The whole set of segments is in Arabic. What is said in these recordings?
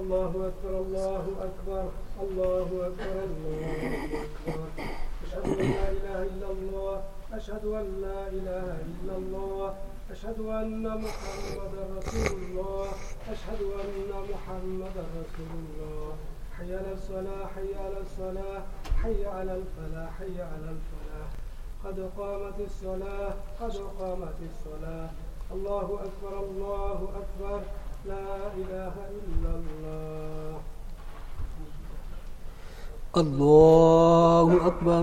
الله أكبر الله أكبر الله أكبر الله أكبر. أشهد أن لا إله إلا الله أشهد أن لا إله إلا الله أشهد أن محمدا رسول الله أشهد أن محمدا رسول الله. حي على الصلاة حي على الصلاة حي على الفلاح حي على الفلاح. قد قامت الصلاة قد قامت الصلاة. الله أكبر الله أكبر لا إله إلا الله. الله أكبر.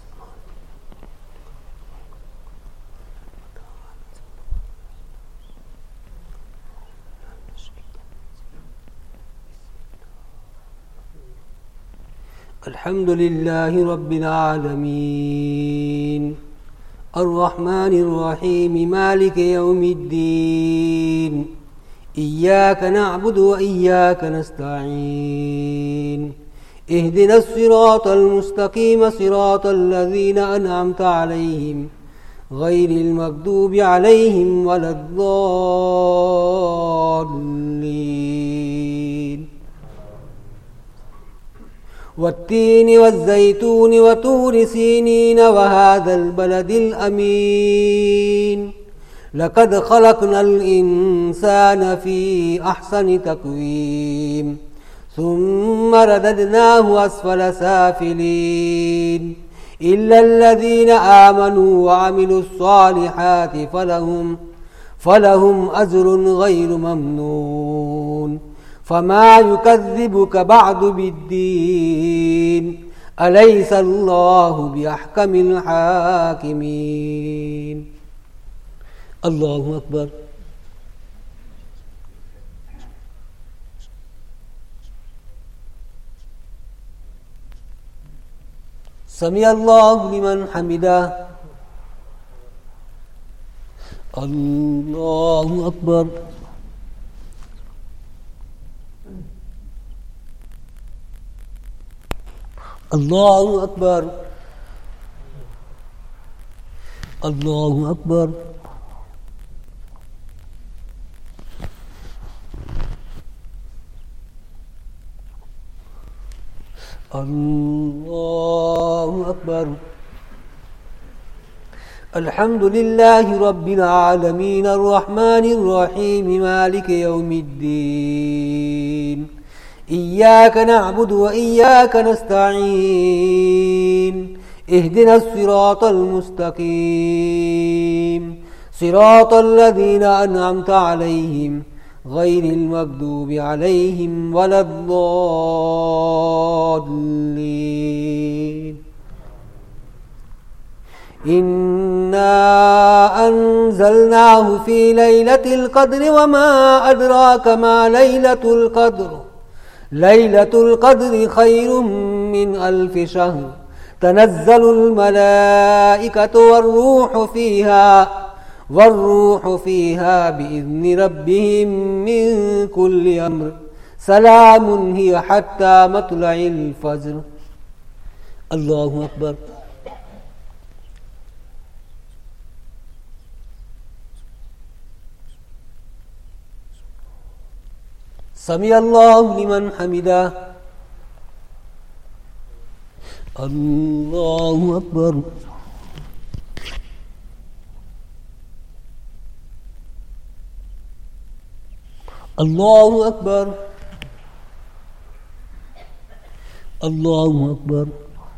الحمد لله رب العالمين الرحمن الرحيم مالك يوم الدين إياك نعبد وإياك نستعين اهدنا الصراط المستقيم صراط الذين أنعمت عليهم غير المغضوب عليهم ولا الضالين. والتين والزيتون وطور سينين وهذا البلد الأمين لقد خلقنا الإنسان في أحسن تقويم ثم رددناه أسفل سافلين إلا الذين آمنوا وعملوا الصالحات فلهم أجر غير ممنون. فما يكذبك بعد بالدين أليس الله بأحكم الحاكمين. الله أكبر. سمع الله لمن حمده. الله أكبر. الله أكبر. الله أكبر. الله أكبر. الحمد لله رب العالمين الرحمن الرحيم مالك يوم الدين إياك نعبد وإياك نستعين اهدنا الصراط المستقيم صراط الذين أنعمت عليهم غير المغضوب عليهم ولا الضالين. إنا أنزلناه في ليلة القدر وما أدراك ما ليلة القدر ليلة القدر خير من 1000 شهر تنزل الملائكة والروح فيها بإذن ربهم من كل أمر سلام هي حتى مطلع الفجر. الله أكبر. سمع الله لمن حمده. الله أكبر. الله أكبر. الله أكبر.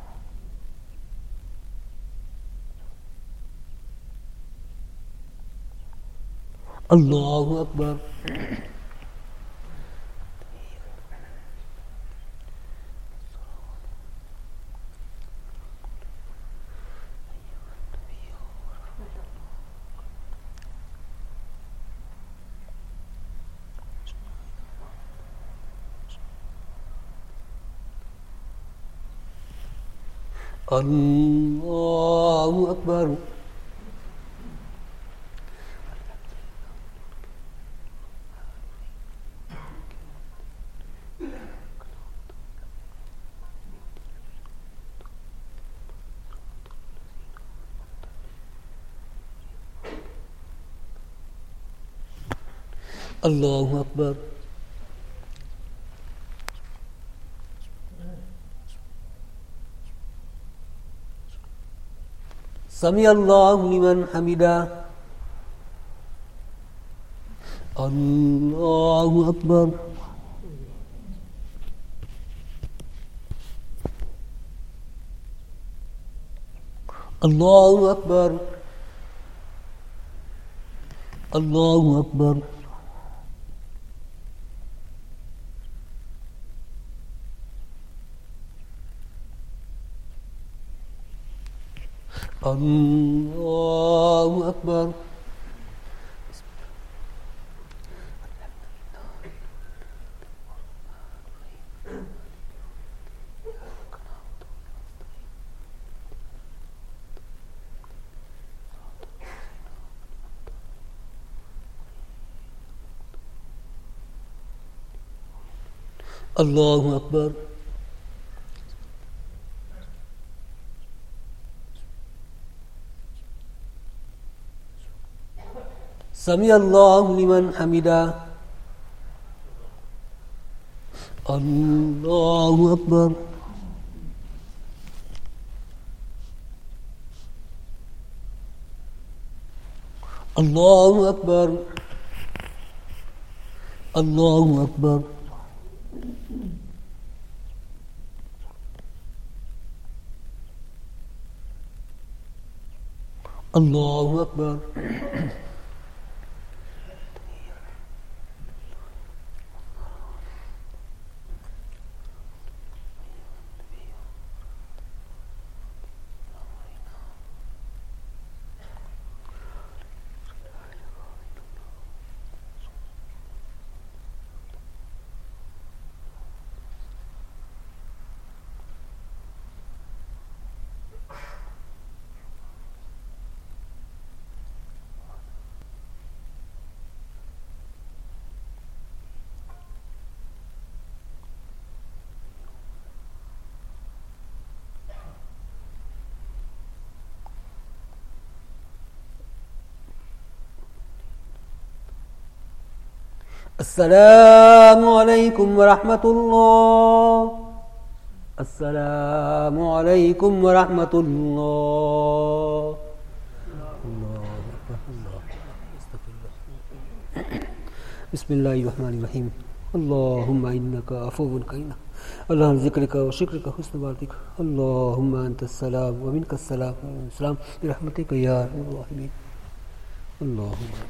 الله أكبر. الله أكبر. الله أكبر. Samiallahu liman hamidah. Allahu akbar. Allahu akbar. Allahu akbar. Allahu akbar. Allahu akbar. Samiallahu liman hamidah. Allahu akbar. Allahu akbar. Allahu akbar. Allahu akbar. Assalamualaikum warahmatullahi. Assalamualaikum warahmatullahi. Bismillahirrahmanirrahim. Allahumma innaka afuwun karim. Allahumma zikrika wa syukrika husna ibadatik. Allahumma antas salam wa minkas salam. Salam bi rahmatika ya arhamar rahimin. Allahumma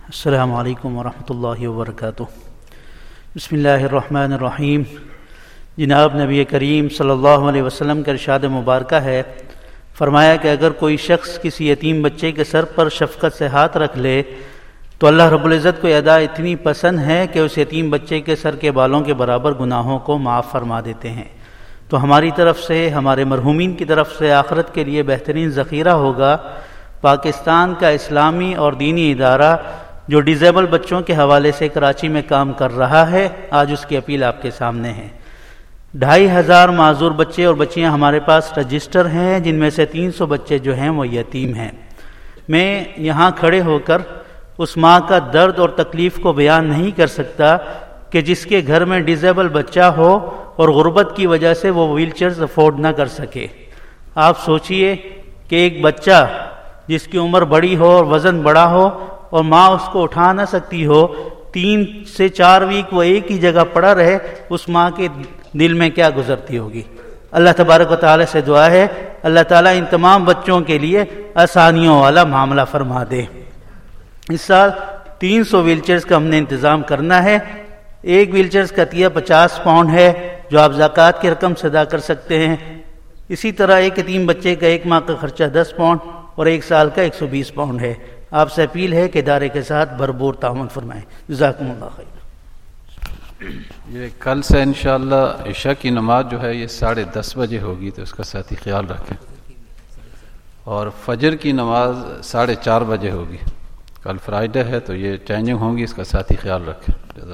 अस्सलामु अलैकुम वरहमतुल्लाहि वबरकातुहू। बिस्मिल्लाहिर्रहमानिर्रहीम। जनाब नबी करीम सल्लल्लाहु अलैहि वसल्लम का इरशाद मुबारक है, फरमाया कि अगर कोई शख्स किसी यतीम बच्चे के सर पर शफ़क़त से हाथ रख ले तो अल्लाह रब्बुल इज़्ज़त को अदा इतनी पसंद है कि उस यतीम बच्चे के सर के बालों के बराबर गुनाहों को माफ़ फरमा देते हैं। तो हमारी तरफ से, हमारे मरहूमीन की तरफ से आखिरत के लिए बेहतरीन ज़ख़ीरा होगा पाकिस्तान का इस्लामी और दीनी इदारा जो डिज़ेबल बच्चों के हवाले से कराची में काम कर रहा है। आज उसकी अपील आपके सामने है। 2500 माजूर बच्चे और बच्चियां हमारे पास रजिस्टर हैं, जिनमें से 300 बच्चे जो हैं वो यतीम हैं। मैं यहाँ खड़े होकर उस माँ का दर्द और तकलीफ़ को बयान नहीं कर सकता कि जिसके घर में डिज़ेबल बच्चा हो और गुर्बत की वजह से वो व्हीलचेयर्स अफोर्ड ना कर सके। आप सोचिए कि एक बच्चा जिसकी उम्र बड़ी हो और वज़न बड़ा हो और माँ उसको उठा ना सकती हो, 3 से 4 वीक वो एक ही जगह पड़ा रहे, उस माँ के दिल में क्या गुजरती होगी। अल्लाह तबारक व तआला से दुआ है, अल्लाह ताला इन तमाम बच्चों के लिए आसानियों वाला मामला फरमा दे। इस साल 300 व्हीलचेयर्स का हमने इंतज़ाम करना है। एक व्हीलचेयर्स का तिया 50 पाउंड है जो आप ज़कात की रकम से अदा कर सकते हैं। इसी तरह एक यतीम बच्चे का 1 माह का खर्चा 10 पाउंड और 1 साल का 120 पाउंड है। आपसे अपील है कि इदारे के साथ भरपूर ताउन फरमाएं। जज़ाकुमुल्लाह खैर। ये कल से इंशाअल्लाह इशा की नमाज जो है ये 10:30 बजे होगी, तो उसका साथ ही ख्याल रखें। और फजर की नमाज 4:30 बजे होगी। कल फ्राइडे है तो ये चेंजिंग होंगी, इसका साथ ही ख्याल रखें।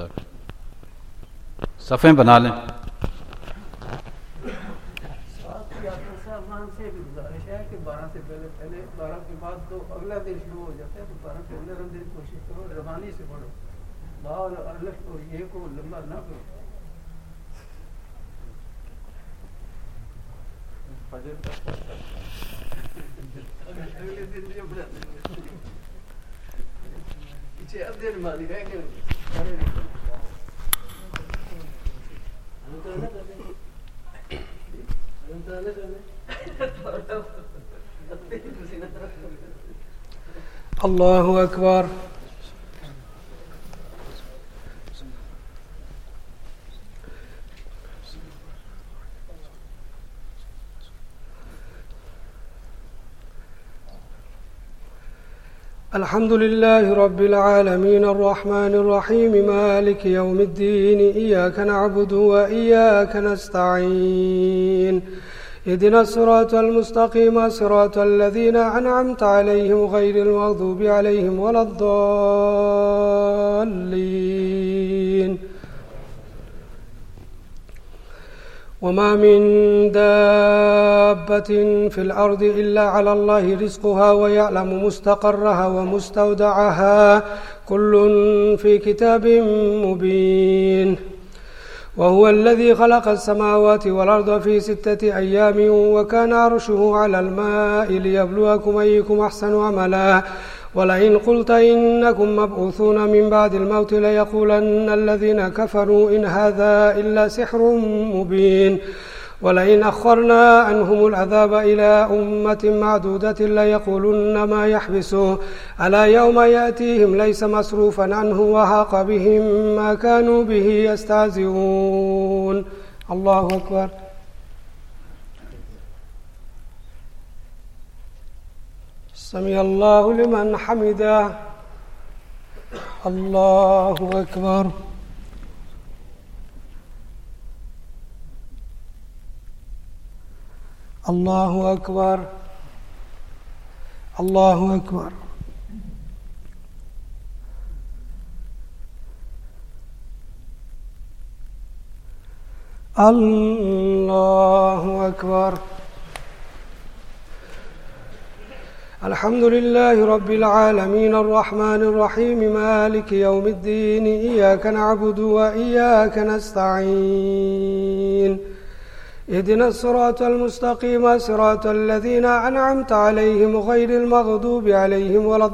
सफ़े बना लें। अगला दिन शुरू हो जाता है तो 12 के अंदर अंदर कोशिश करो, रवानी से पढ़ो, बाहर अलग को ये को लंबा ना करो। अगले दिन ये बना पीछे अब देर मारी रह गए अल्लाहु अकबर। अल्हम्दुलिल्लाहि रब्बिल आलमीन अर्रहमानिर रहीम मालिकि यौमिद्दीन इय्याका नअबुदु व इय्याका नस्तईन اهدنا الصراط المستقيم صراط الذين أنعمت عليهم غير المغضوب عليهم ولا الضالين. وما من دابة في الأرض إلا على الله رزقها ويعلم مستقرها ومستودعها كل في كتاب مبين. وهو الذي خلق السماوات والأرض في 6 أيام وكان عرشه على الماء ليبلوكم أيكم أحسن عملا ولئن قلت إنكم مبعوثون من بعد الموت ليقولن الذين كفروا إن هذا إلا سحر مبين. ولئن أخرنا عنهم العذاب إلى أمة معدودة ليقولن ما يحبسه ألا يوم يأتيهم ليس مصروفا عنه وحاق بهم ما كانوا به يستهزئون. الله أكبر. سمع الله لمن حمده. الله أكبر. الله أكبر. الله أكبر. الله أكبر. الحمد لله رب العالمين الرحمن الرحيم مالك يوم الدين إياك نعبد وإياك نستعين اهدنا الصراط المستقيم صراط الذين أنعمت عليهم غير المغضوب عليهم ولا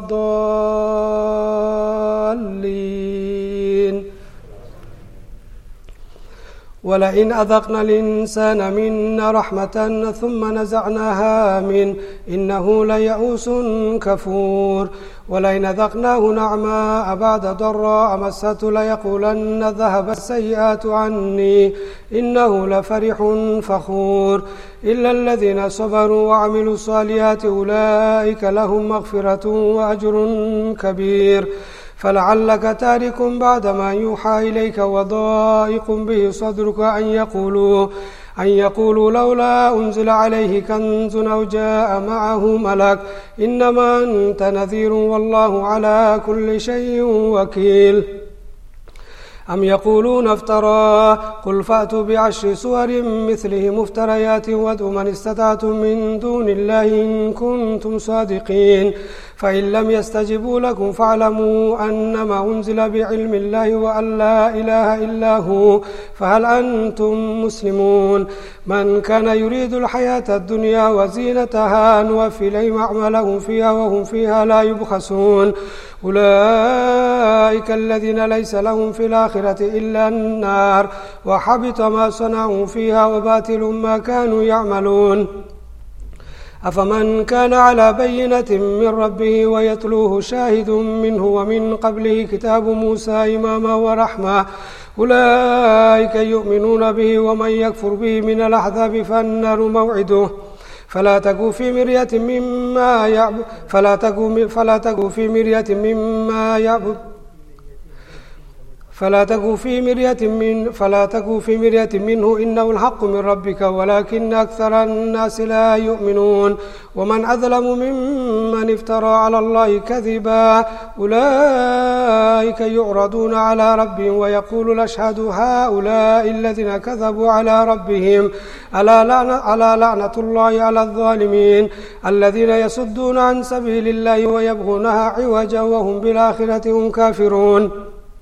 الضالين. ولئن أذقنا الإنسان منا رحمة ثم نزعناها منه إنه ليئوس كفور ولئن أذقناه نعماء بعد ضراء مسته ليقولن ذهب السيئات عني إنه لفرح فخور إلا الذين صبروا وعملوا الصالحات أولئك لهم مغفرة وأجر كبير فلعلك تارك بعد ما يوحى إليك وضائق به صدرك أن يقولوا لولا أنزل عليه كنز أو جاء معه ملك إنما أنت نذير والله على كل شيء وكيل أم يقولون افترى قل فأتوا بعشر سور مثله مفتريات وادعوا من استطعتم من دون الله إن كنتم صادقين فإن لم يستجبوا لكم فاعلموا أنما أنزل بعلم الله وأن لا إله إلا هو فهل أنتم مسلمون من كان يريد الحياة الدنيا وزينتها نوفي إليهم أعمالهم فيها وهم فيها لا يبخسون أولئك الذين ليس لهم في الآخرة إلا النار وحبط ما صنعوا فيها وباطل ما كانوا يعملون أفمن كان على بينة من ربه ويتلوه شاهد منه ومن قبله كتاب موسى إماما ورحمة أولئك يؤمنون به ومن يكفر به من الأحزاب فالنار موعده فلا تكن في مرية مما يعبد فلا تكن في مرية منه إنه الحق من ربك ولكن أكثر الناس لا يؤمنون ومن أظلم ممن افترى على الله كذبا أولئك يعرضون على ربهم ويقول الأشهاد هؤلاء الذين كذبوا على ربهم ألا لعنة الله على الظالمين الذين يصدون عن سبيل الله ويبغونها عوجا وهم بالآخرة هم كافرون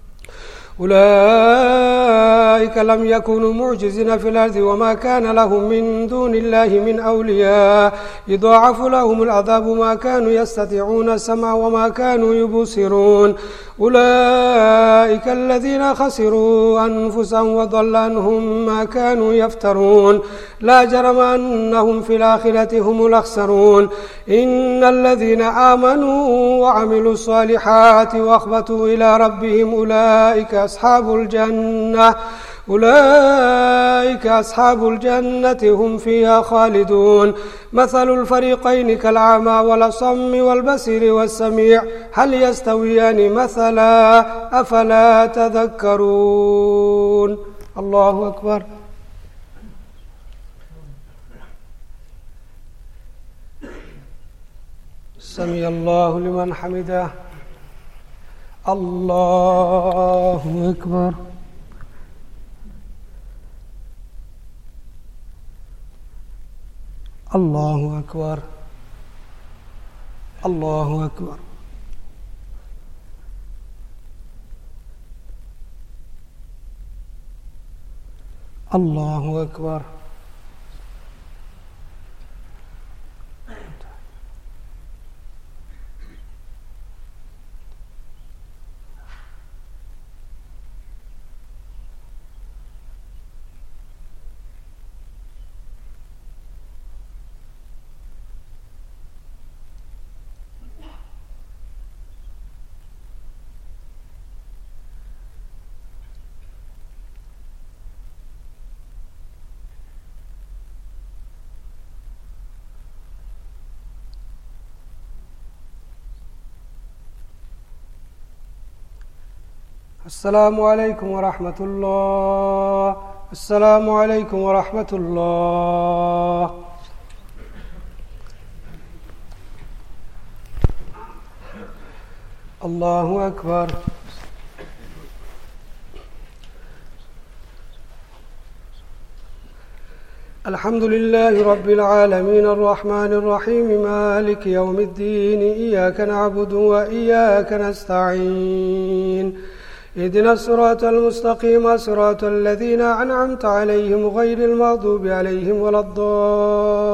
أولئك لم يكونوا معجزين في الأرض وما كان لهم من دون الله من أولياء يضاعف لهم العذاب ما كانوا يستطيعون سمع وما كانوا يبصرون أولئك الذين خسروا أنفسهم وضل عنهم ما كانوا يفترون لا جرم أنهم في الآخرة هم الأخسرون إن الذين آمنوا وعملوا الصالحات وأخبتوا إلى ربهم أولئك أصحاب الجنة هم فيها خالدون مثل الفريقين كالأعمى والأصم والبصير والسميع هل يستويان مثلا أفلا تذكرون الله أكبر سمع الله لمن حمده الله أكبر الله أكبر الله أكبر الله أكبر السلام عليكم ورحمة الله السلام عليكم ورحمة الله الله أكبر الحمد لله رب العالمين الرحمن الرحيم مالك يوم الدين إياك نعبد وإياك نستعين اهدنا الصراط المستقيم صراط الذين أنعمت عليهم غير المغضوب عليهم ولا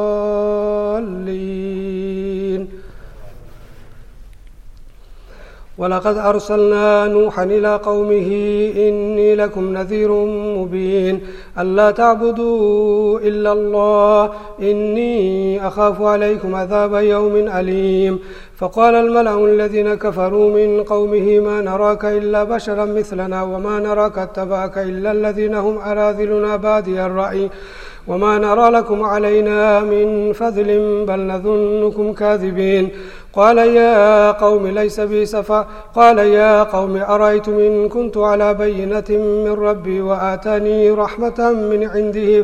الضالين ولقد أرسلنا نوحا إلى قومه إني لكم نذير مبين ألا تعبدوا إلا الله إني أخاف عليكم عذاب يوم أليم فقال الملأ الذين كفروا من قومه ما نراك إلا بشرا مثلنا وما نراك اتبعك إلا الذين هم أراذلنا بادي الرأي وما نرى لكم علينا من فضل بل نظنكم كاذبين قال يا قوم ليس بي سفه قال يا قوم أرأيتم إن كنت على بينة من ربي وآتاني رحمة من عنده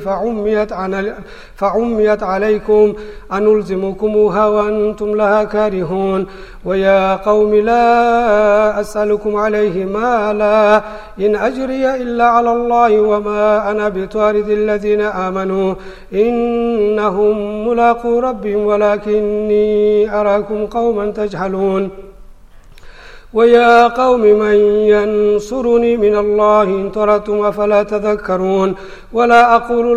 فعميت عليكم أنلزمكموها وأنتم لها كارهون ويا قوم لا أسألكم عليه مالا إن أجري إلا على الله وما أنا بطارد الذين آمنوا إنهم ملاقو ربهم ولكني أراكم قوما تجهلون ويا قوم من ينصرني من الله إن طردتم أفلا تذكرون ولا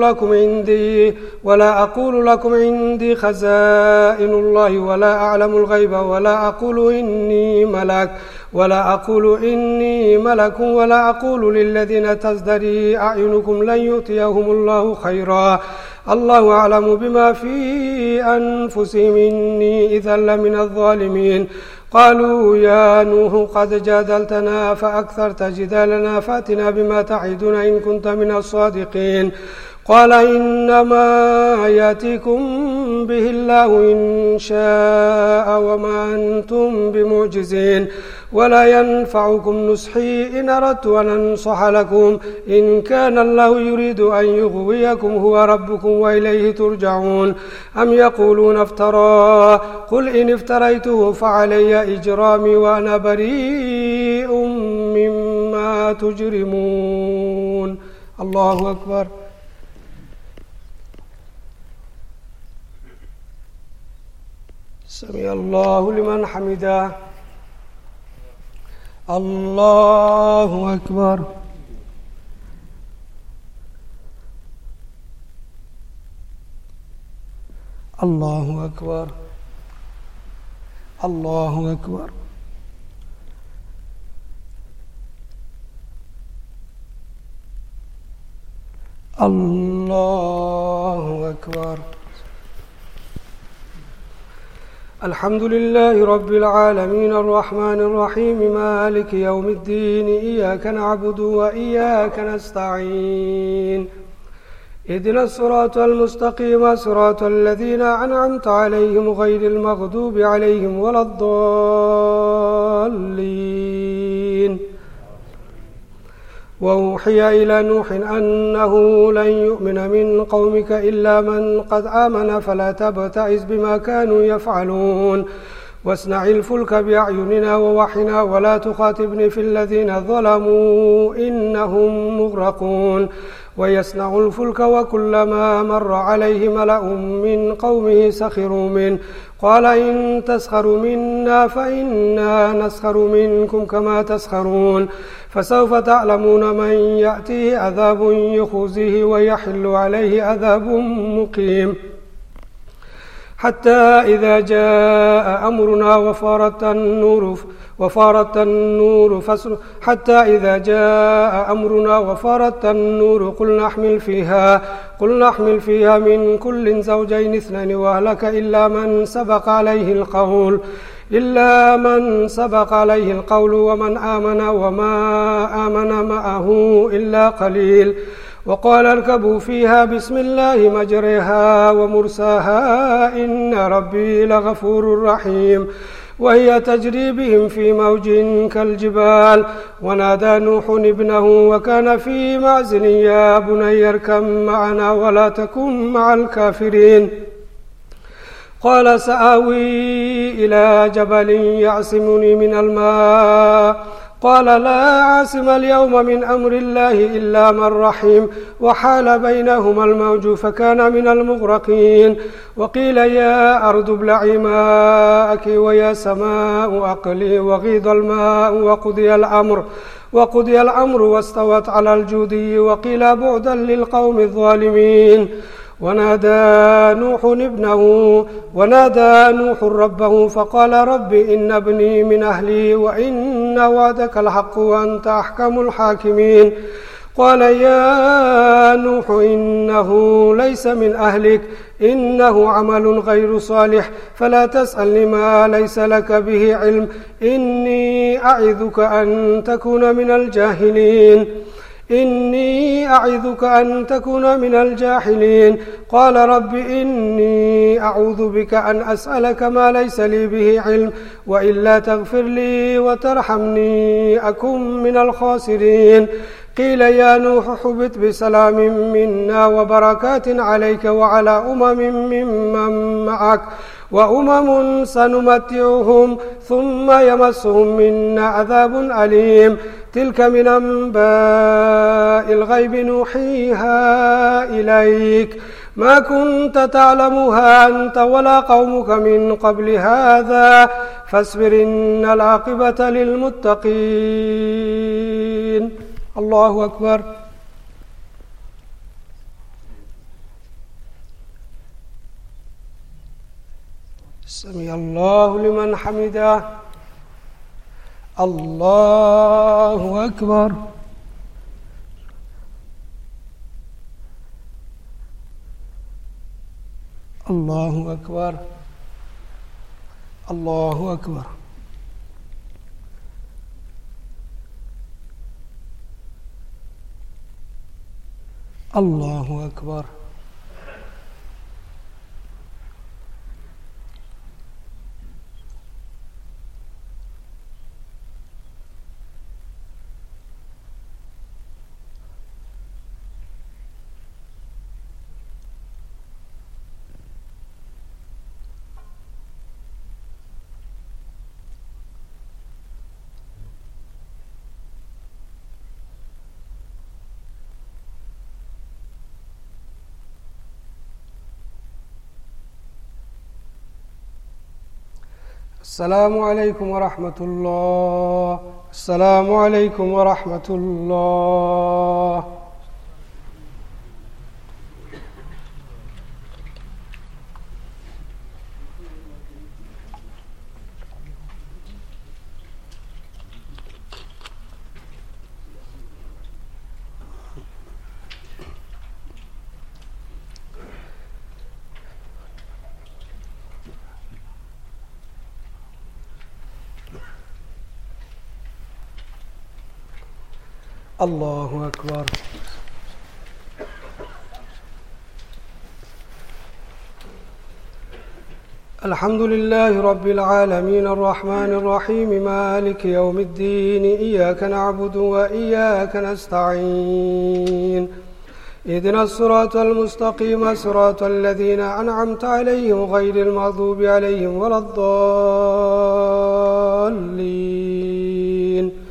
أقول لكم عندي خزائن الله ولا أعلم الغيب ولا أقول إني ملك ولا أقول للذين تزدري أعينكم لن يؤتيهم الله خيرا الله أعلم بما في أنفسهم إني إذا لمن الظالمين قالوا يا نوح قد جادلتنا فأكثرت جدالنا فأتنا بما تعدنا إن كنت من الصادقين قال إنما يأتيكم به الله إن شاء وما أنتم بمعجزين ولا ينفعكم نصحي إن أردت أن أنصح لكم إن كان الله يريد أن يغويكم هو ربكم وإليه ترجعون أم يقولون افترى قل إن افتريته فعلي إجرامي وأنا بريء مما تجرمون الله أكبر سمع الله لمن حمده الله أكبر الله أكبر الله أكبر الله أكبر الحمد لله رب العالمين الرحمن الرحيم مالك يوم الدين إياك نعبد وإياك نستعين اهدنا الصراط المستقيم صراط الذين أنعمت عليهم غير المغضوب عليهم ولا الضالين وأوحي إلى نوح أنه لن يؤمن من قومك إلا من قد آمن فلا تبتئس بما كانوا يفعلون واصنع الفلك بأعيننا ووحينا ولا تخاطبني في الذين ظلموا إنهم مغرقون ويصنع الفلك وكلما مر عليه ملأ من قومه سخروا منه قال إن تسخروا منا فإنا نسخر منكم كما تسخرون فسوف تعلمون من يأتيه عذاب يخزيه ويحل عليه عذاب مقيم حتى إذا جاء أمرنا وفارت النور قل نحمل فيها من كل زوجين اثنين وأهلك إلا من سبق عليه القول ومن آمن وما آمن معه إلا قليل وقال اركبوا فيها بسم الله مجريها ومرساها إن ربي لغفور رحيم وهي تجري بهم في موج كالجبال ونادى نوح ابنه وكان في معزل يا بني اركب معنا ولا تكن مع الكافرين قال سآوي إلى جبل يعصمني من الماء قال لا عاصم اليوم من أمر الله إلا من رحم وحال بينهما الموج فكان من المغرقين وقيل يا أرض ابلعي ماءك ويا سماء أقلي وغيض الماء وقضي الأمر واستوت على الجودي وقيل بعدا للقوم الظالمين ونادى نوح ربه فقال رب إن ابني من أهلي وإن وعدك الحق وأنت أحكم الحاكمين قال يا نوح إنه ليس من أهلك إنه عمل غير صالح فلا تسألني ما ليس لك به علم إني أعظك أن تكون من الجاهلين قال رب إني أعوذ بك أن أسألك ما ليس لي به علم وإلا تغفر لي وترحمني أكن من الخاسرين قيل يا نوح اهبط بسلام منا وبركات عليك وعلى ممن معك وأمم سنمتعهم ثم يمسهم منا عذاب أليم تلك من أنباء الغيب نوحيها إليك ما كنت تعلمها أنت ولا قومك من قبل هذا فاصبر إن العاقبة للمتقين. الله أكبر. سمع الله لمن حمده. الله أكبر. الله أكبر. الله أكبر. الله أكبر. السلام عليكم ورحمة الله. السلام عليكم ورحمة الله. الله أكبر. الحمد لله رب العالمين الرحمن الرحيم مالك يوم الدين إياك نعبد وإياك نستعين اهدنا الصراط المستقيم صراط الذين أنعمت عليهم غير المغضوب عليهم ولا الضالين.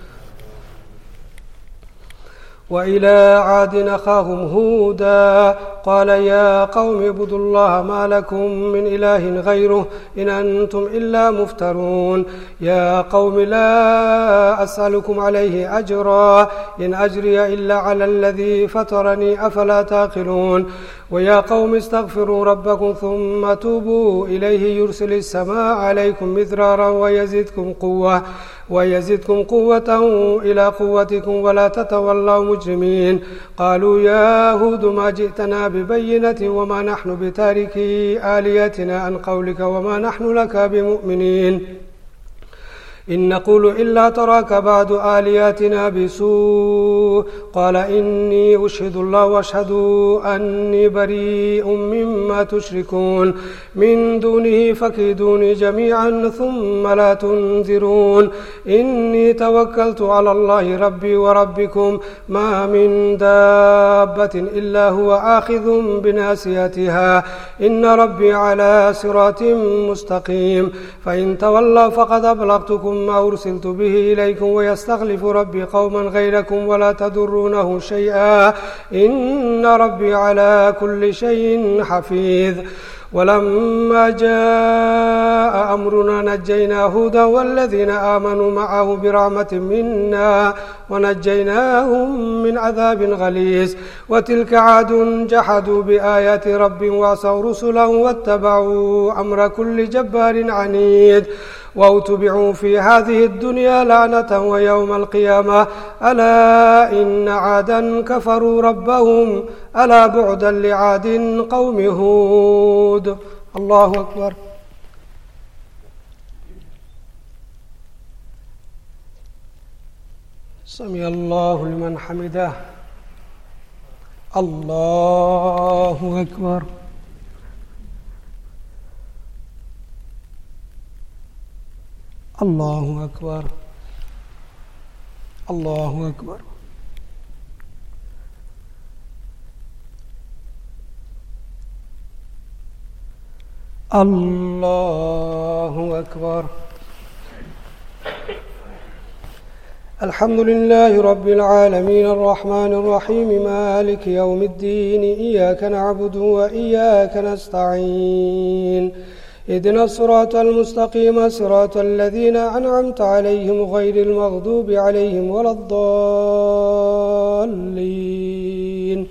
وإلى عاد أخاهم هودا قال يا قوم اعبدوا الله ما لكم من إله غيره إن أنتم إلا مفترون يا قوم لا أسألكم عليه أجرا إن أجري إلا على الذي فطرني أفلا تعقلون ويا قوم استغفروا ربكم ثم توبوا إليه يرسل السماء عليكم مدرارا ويزدكم قوة إلى قوتكم ولا تتولوا مجرمين قالوا يا هود ما جئتنا ببينة وما نحن بتاركي آليتنا عن قولك وما نحن لك بمؤمنين إن نقول إلا تراك بعد آلياتنا بسوء قال إني أشهد الله واشهد أني بريء مما تشركون من دونه فكيدوني جميعا ثم لا تنذرون إني توكلت على الله ربي وربكم ما من دابة إلا هو آخذ بناصيتها إن ربي على صراط مستقيم فإن تولوا فقد أبلغتكم ما أرسلت به إليكم ويستخلف ربي قوما غيركم ولا تضرونه شيئا إن ربي على كل شيء حفيظ ولما جاء أمرنا نجينا هودا والذين آمنوا معه برحمة منا ونجيناهم من عذاب غليظ وتلك عاد جحدوا بآيات رب وعصوا رسله واتبعوا أمر كل جبار عنيد واتبعوا في هذه الدنيا لعنة ويوم القيامة ألا إن عادا كفروا ربهم ألا بعدا لعاد قوم هود. الله أكبر. سمع الله لمن حمده. الله أكبر. الله أكبر. الله أكبر. الله أكبر. الحمد لله رب العالمين الرحمن الرحيم مالك يوم الدين إياك نعبد وإياك نستعين اهدنا الصراط المستقيم صراط الذين أنعمت عليهم غير المغضوب عليهم ولا الضالين.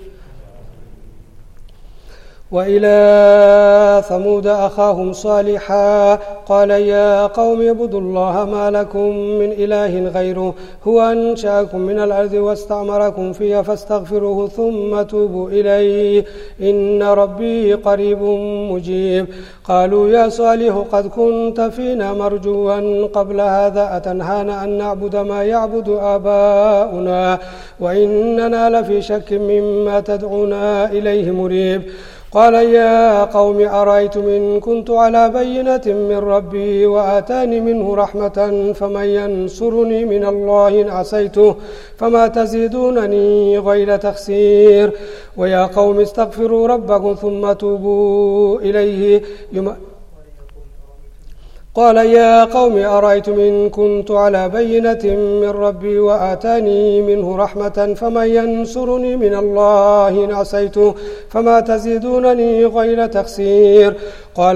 وإلى ثمود أخاهم صالحا قال يا قوم اعبدوا الله ما لكم من إله غيره هو أنشأكم من الأرض واستعمركم فيها فاستغفروه ثم توبوا إليه إن ربي قريب مجيب. قالوا يا صالح قد كنت فينا مرجوا قبل هذا أتنهانا أن نعبد ما يعبد آباؤنا وإننا لفي شك مما تدعونا إليه مريب. قال يا قوم أرأيتم إن كنت على بينة من ربي وآتاني منه رحمة فمن ينصرني من الله إن عصيته فما تزيدونني غير تخسير. ويا قوم استغفروا ربكم ثم توبوا إليه قال يا قوم أرأيتم إن كنت على بينة من ربي وآتاني منه رحمة فمن ينصرني من الله إن عصيته فما تزيدونني غير تخسير. قال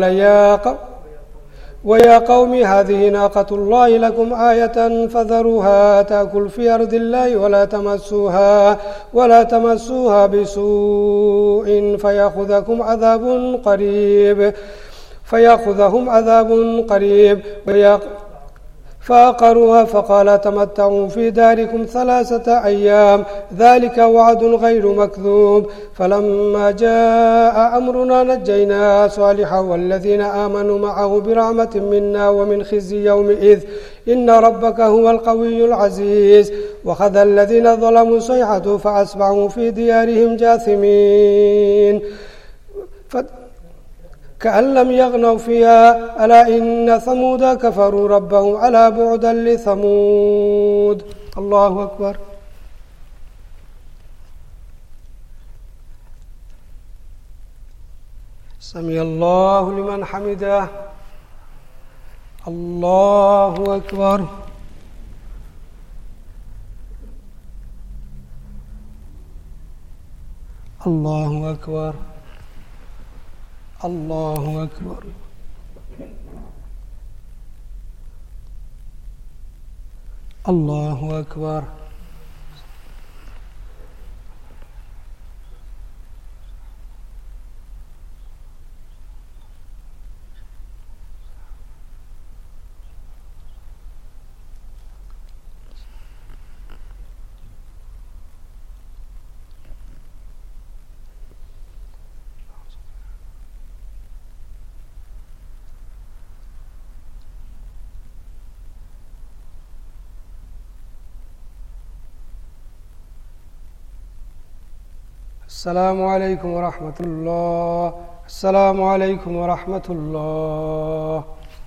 ويا قوم هذه ناقة الله لكم آية فذروها تأكل في أرض الله ولا تمسوها بسوء فيأخذهم عذاب قريب. فعقروها فقال تمتعوا في داركم 3 أيام ذلك وعد غير مكذوب. فلما جاء أمرنا نجينا صالحا والذين آمنوا معه برحمة منا ومن خزي يومئذ إن ربك هو القوي العزيز. وخذ الذين ظلموا صيحة فأصبحوا في ديارهم جاثمين كأن لم يغنوا فيها ألا إن ثمود كفروا ربهم ألا بعدا لثمود. الله أكبر. سمع الله لمن حمده. الله أكبر. الله أكبر. الله أكبر. الله أكبر. السلام عليكم ورحمة الله. السلام عليكم ورحمة الله.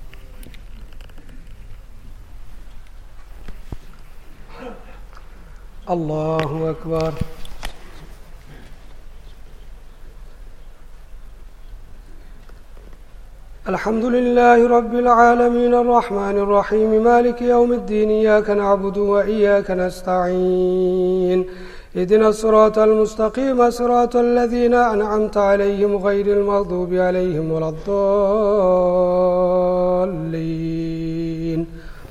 الله أكبر. الحمد لله رب العالمين الرحمن الرحيم مالك يوم الدين إياك نعبد وإياك نستعين اهدنا الصراط المستقيم صراط الذين أنعمت عليهم غير المغضوب عليهم ولا الضالين.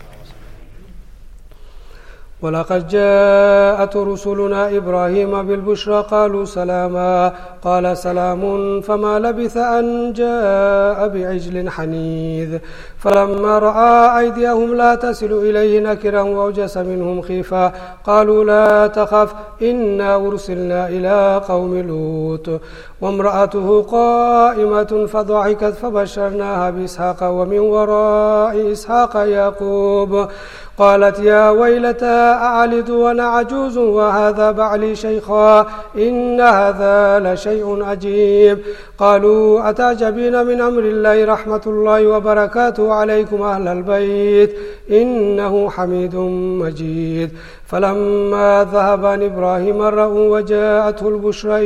ولقد جاءت رسلنا إبراهيم بالبشرى قالوا سلاما قال سلام فما لبث أن جاء بعجل حنيذ فلما رأى أيديهم لا تصل إليه نكرا وأوجس منهم خيفة قالوا لا تخف إنا أرسلنا إلى قوم لوط وامرأته قائمة فضحكت فبشرناها بإسحاق ومن وراء إسحاق يعقوب قالت يا ويلتى أعلد وأنا عجوز وهذا بعلي شيخا إن هذا لشيء عجيب قالوا أتعجبين من أمر الله رحمة الله وبركاته عليكم أهل البيت إنه حميد مجيد فلما ذهب عن إبراهيم الرأي وجاءته البشرى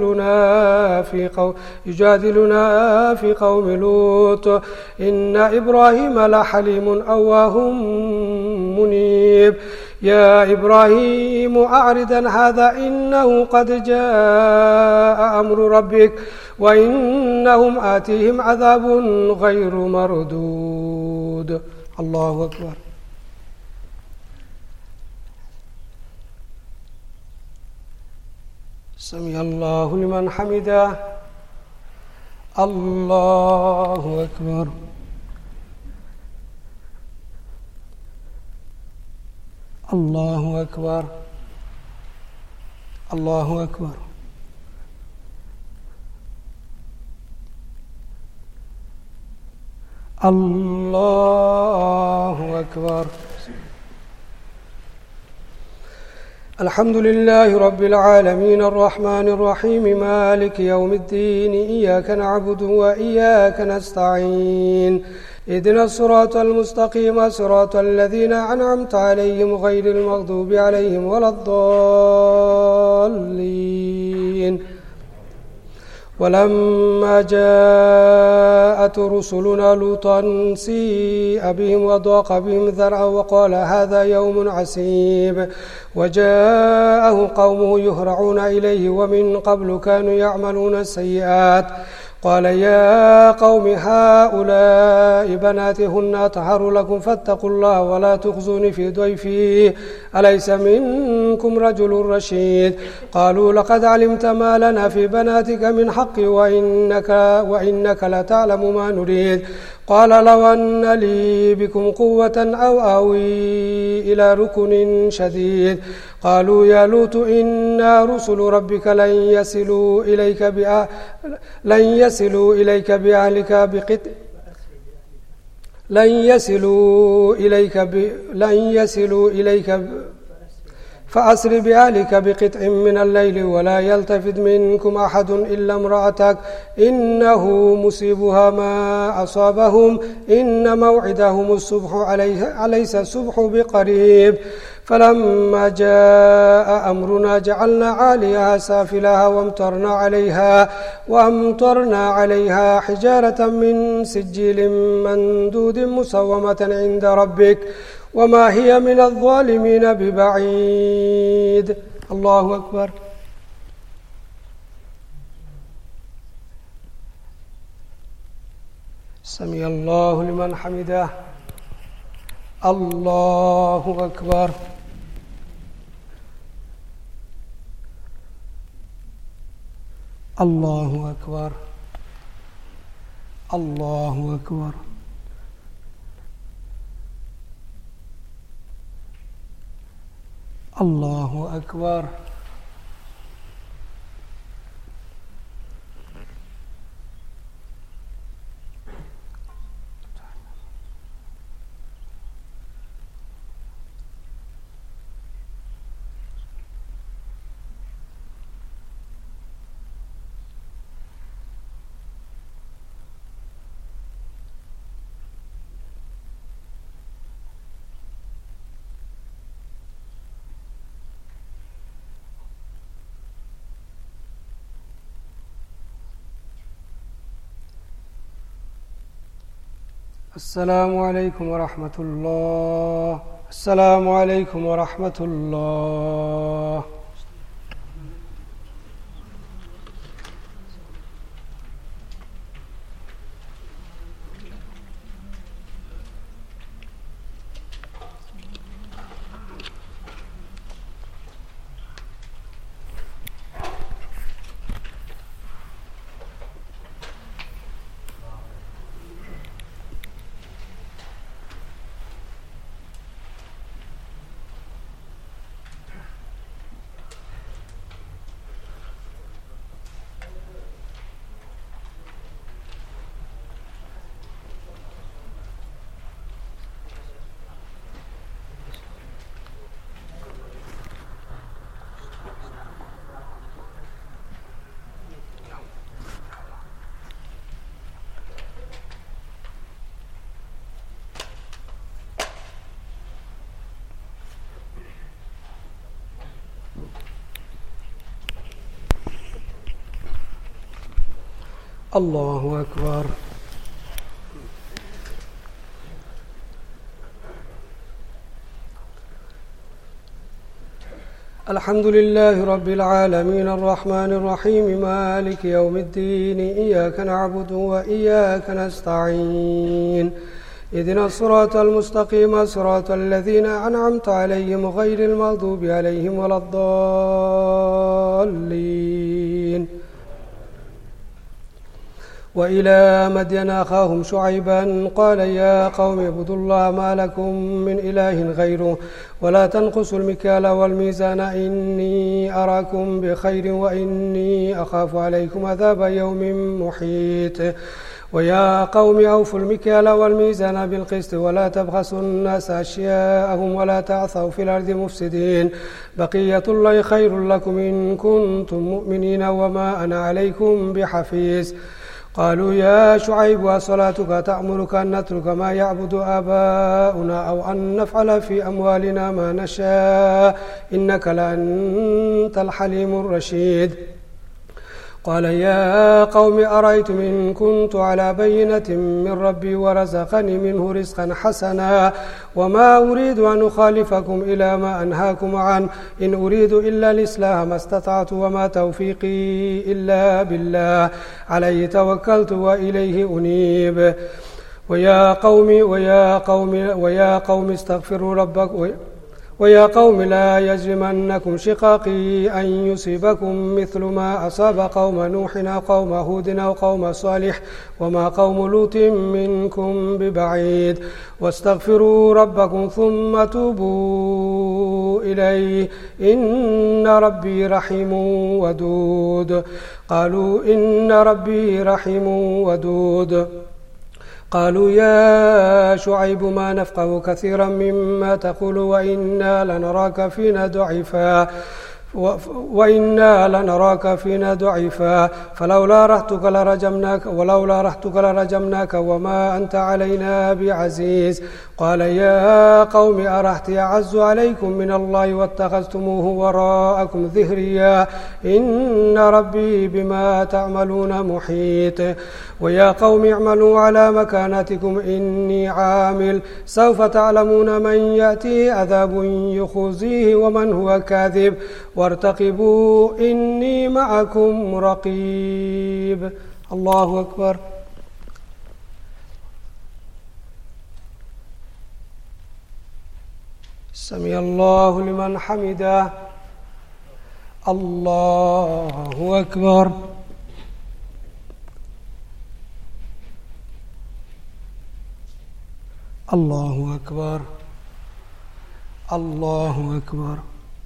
يجادلنا في قوم لوط إن إبراهيم لحليم أواه منيب يا إبراهيم أعرض عن هذا إنه قد جاء أمر ربك وإنهم آتيهم عذاب غير مردود. الله أكبر. سمع الله لمن حمده. الله أكبر. الله أكبر. الله أكبر. الله أكبر. الحمد لله رب العالمين الرحمن الرحيم مالك يوم الدين إياك نعبد وإياك نستعين اهدنا الصراط المستقيم صراط الذين أنعمت عليهم غير المغضوب عليهم ولا الضالين. ولما جاءت رسلنا لوطا سيء بهم وضاق بهم ذرعا وقال هذا يوم عسيب وجاءه قومه يهرعون إليه ومن قبل كانوا يعملون السيئات قال يا قوم هؤلاء بناتي هن أطهر لكم فاتقوا الله ولا تخزوني في ضيفي أليس منكم رجل رشيد قالوا لقد علمت ما لنا في بناتك من حق وإنك لتعلم ما نريد قال لو أن لي بكم قوة أو آوي إلى ركن شديد قالوا يا لوط إنا رسل ربك لن يصلوا إليك فأسر بأهلك بقطع من الليل ولا يلتفت منكم أحد إلا امرأتك إنه مصيبها ما أصابهم إن موعدهم الصبح أليس الصبح بقريب فلما جاء أمرنا جعلنا عاليها سافلها وأمطرنا عليها حجارة من سجيل منضود مسومة عند ربك وما هي من الظالمين ببعيد. الله أكبر. سمع الله لمن حمده. الله أكبر. الله أكبر. الله أكبر. الله أكبر. السلام عليكم ورحمة الله. السلام عليكم ورحمة الله. الله أكبر. الحمد لله رب العالمين الرحمن الرحيم مالك يوم الدين إياك نعبد وإياك نستعين اهدنا الصراط المستقيم صراط الذين أنعمت عليهم غير المغضوب عليهم ولا الضالين. وإلى مدين أخاهم شعيبا قال يا قوم اعبدوا الله ما لكم من إله غيره ولا تنقصوا المكيال والميزان إني أراكم بخير وإني أخاف عليكم عذاب يوم محيط. ويا قوم أوفوا المكيال والميزان بالقسط ولا تبخسوا الناس أشياءهم ولا تعثوا في الأرض مفسدين بقية الله خير لكم إن كنتم مؤمنين وما أنا عليكم بحفيظ. قالوا يا شعيب وصلاتك تأمرك أن نترك ما يعبد آباؤنا أو أن نفعل في أموالنا ما نشاء إنك لأنت الحليم الرشيد. قال يا قوم أرأيتم إن كنت على بينة من ربي ورزقني منه رزقا حسنا وما أريد أن أخالفكم إلى ما أنهاكم عنه إن أريد إلا الإصلاح ما استطعت وما توفيقي إلا بالله عليه توكلت وإليه أنيب. ويا قوم استغفروا ربكم ويا قوم لا يجرمنكم شقاقي أن يصيبكم مثل ما أصاب قوم نوح أو قوم هود أو قوم صالح وما قوم لوط منكم ببعيد واستغفروا ربكم ثم توبوا إليه إن ربي رحيم ودود. قالوا إن ربي رحيم ودود. قالوا يا شعيب ما نفقه كثيرا مما تقول وإنا لنراك فينا ضعيفا فلولا رحتك لرجمناك وما أنت علينا بعزيز. قال يا قوم أرهطي أعز عليكم من الله واتخذتموه وراءكم ذهريا إن ربي بما تعملون محيط. ويا قوم اعملوا على مكانتكم إني عامل سوف تعلمون من يأتي عذاب يخزيه ومن هو كاذب وارتقبوا إني معكم رقيب. الله أكبر. سمع الله لمن حمده. الله أكبر. الله أكبر. الله أكبر.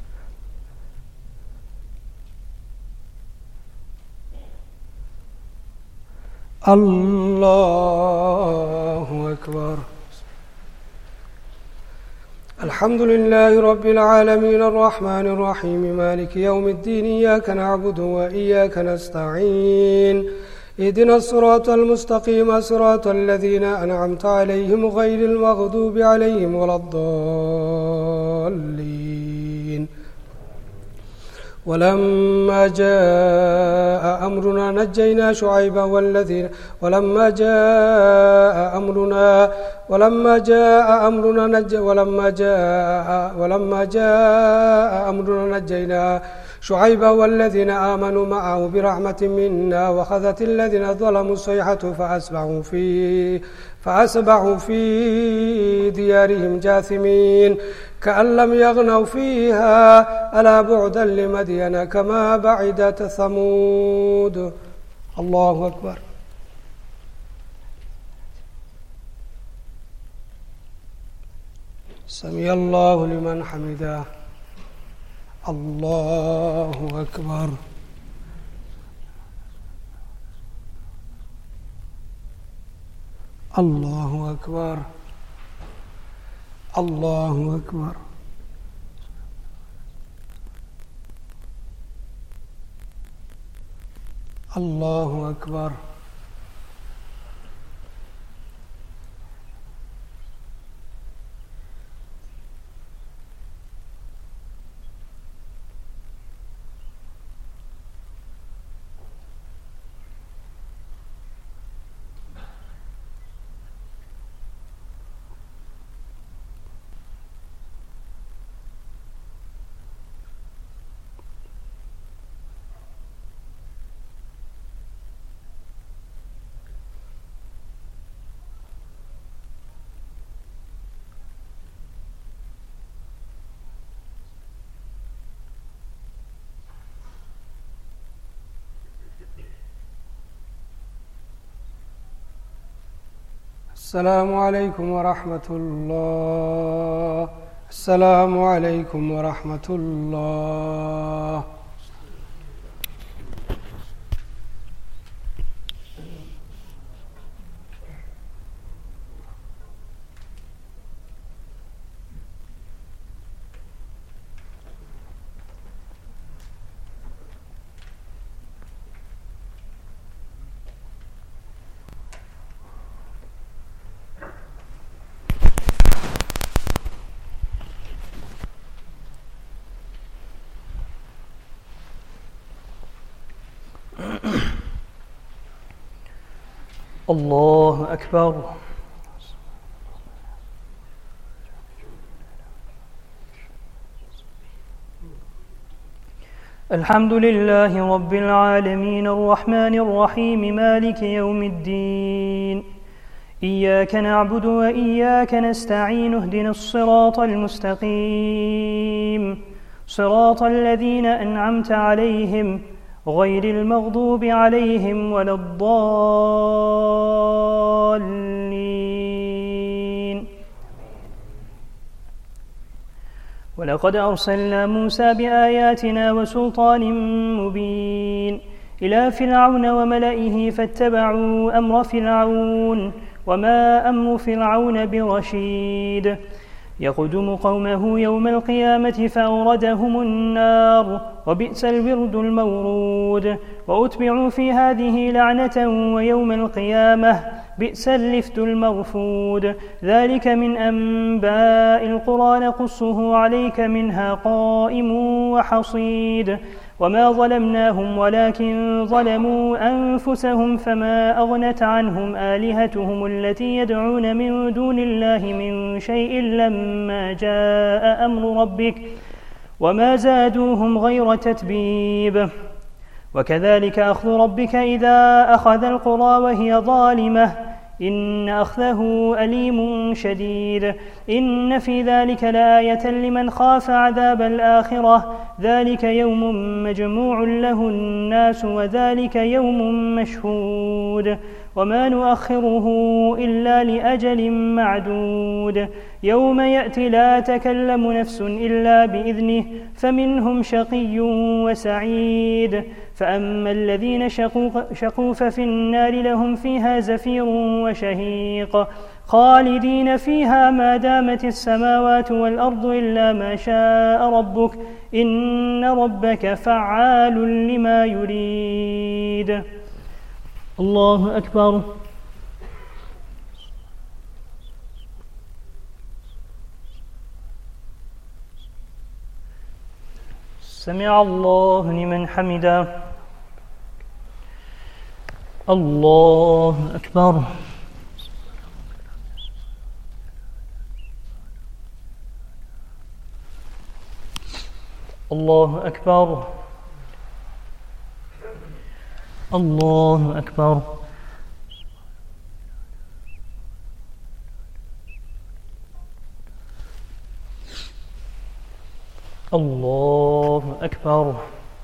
الله أكبر. الحمد لله رب العالمين الرحمن الرحيم مالك يوم الدين إياك نعبد وإياك نستعين اهدنا الصراط المستقيم صراط الذين أنعمت عليهم غير المغضوب عليهم ولا الضالين. ولما جاء أمرنا نجينا شعيبا ولما جاء أمرنا نجينا شعيبا والذين آمنوا معه برحمة منا وأخذت الذين ظلموا الصيحة فأصبحوا في ديارهم جاثمين كأن لم يغنوا فيها ألا بعدا لمدين كما بعدت ثمود. الله أكبر. سمع الله لمن حمده. الله أكبر. الله أكبر. الله أكبر. الله أكبر. السلام عليكم ورحمة الله. السلام عليكم ورحمة الله. الله أكبر. الحمد لله رب العالمين الرحمن الرحيم مالك يوم الدين. إياك نعبد وإياك نستعين اهدنا الصراط المستقيم صراط الذين أنعمت عليهم غير المغضوب عليهم ولا الضالين. ولقد أرسلنا موسى بآياتنا وسلطان مبين إلى فرعون وملئه فاتبعوا أمر فرعون وما أمر فرعون برشيد. يقدم قومه يوم القيامة فأوردهم النار وبئس الورد المورود. وأتبعوا في هذه لعنة ويوم القيامة بئس اللفت المرفود. ذلك من أنباء القرى نقصه عليك منها قائم وحصيد. وما ظلمناهم ولكن ظلموا أنفسهم فما أغنت عنهم آلهتهم التي يدعون من دون الله من شيء لما جاء أمر ربك وما زادوهم غير تتبيب. وكذلك أخذ ربك إذا أخذ القرى وهي ظالمة إن أخذه أليم شديد. إن في ذلك لآية لمن خاف عذاب الآخرة. ذلك يوم مجموع له الناس وذلك يوم مشهود. وما نؤخره إلا لأجل معدود. يوم يأتي لا تكلم نفس إلا بإذنه فمنهم شقي وسعيد. فأما الذين شقوا ففي النار لهم فيها زفير وشهيق خالدين فيها ما دامت السماوات والأرض إلا ما شاء ربك إن ربك فعال لما يريد. الله أكبر. سمع الله لمن حمده. الله أكبر. الله أكبر. الله أكبر. الله أكبر.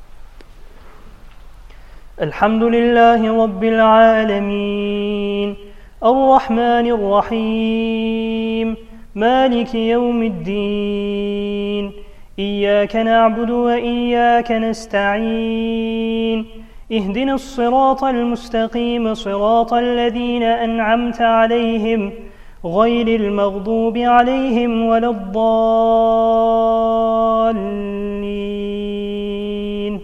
الحمد لله رب العالمين الرحمن الرحيم مالك يوم الدين. إياك نعبد وإياك نستعين اهدنا الصراط المستقيم صراط الذين أنعمت عليهم غير المغضوب عليهم ولا الضالين.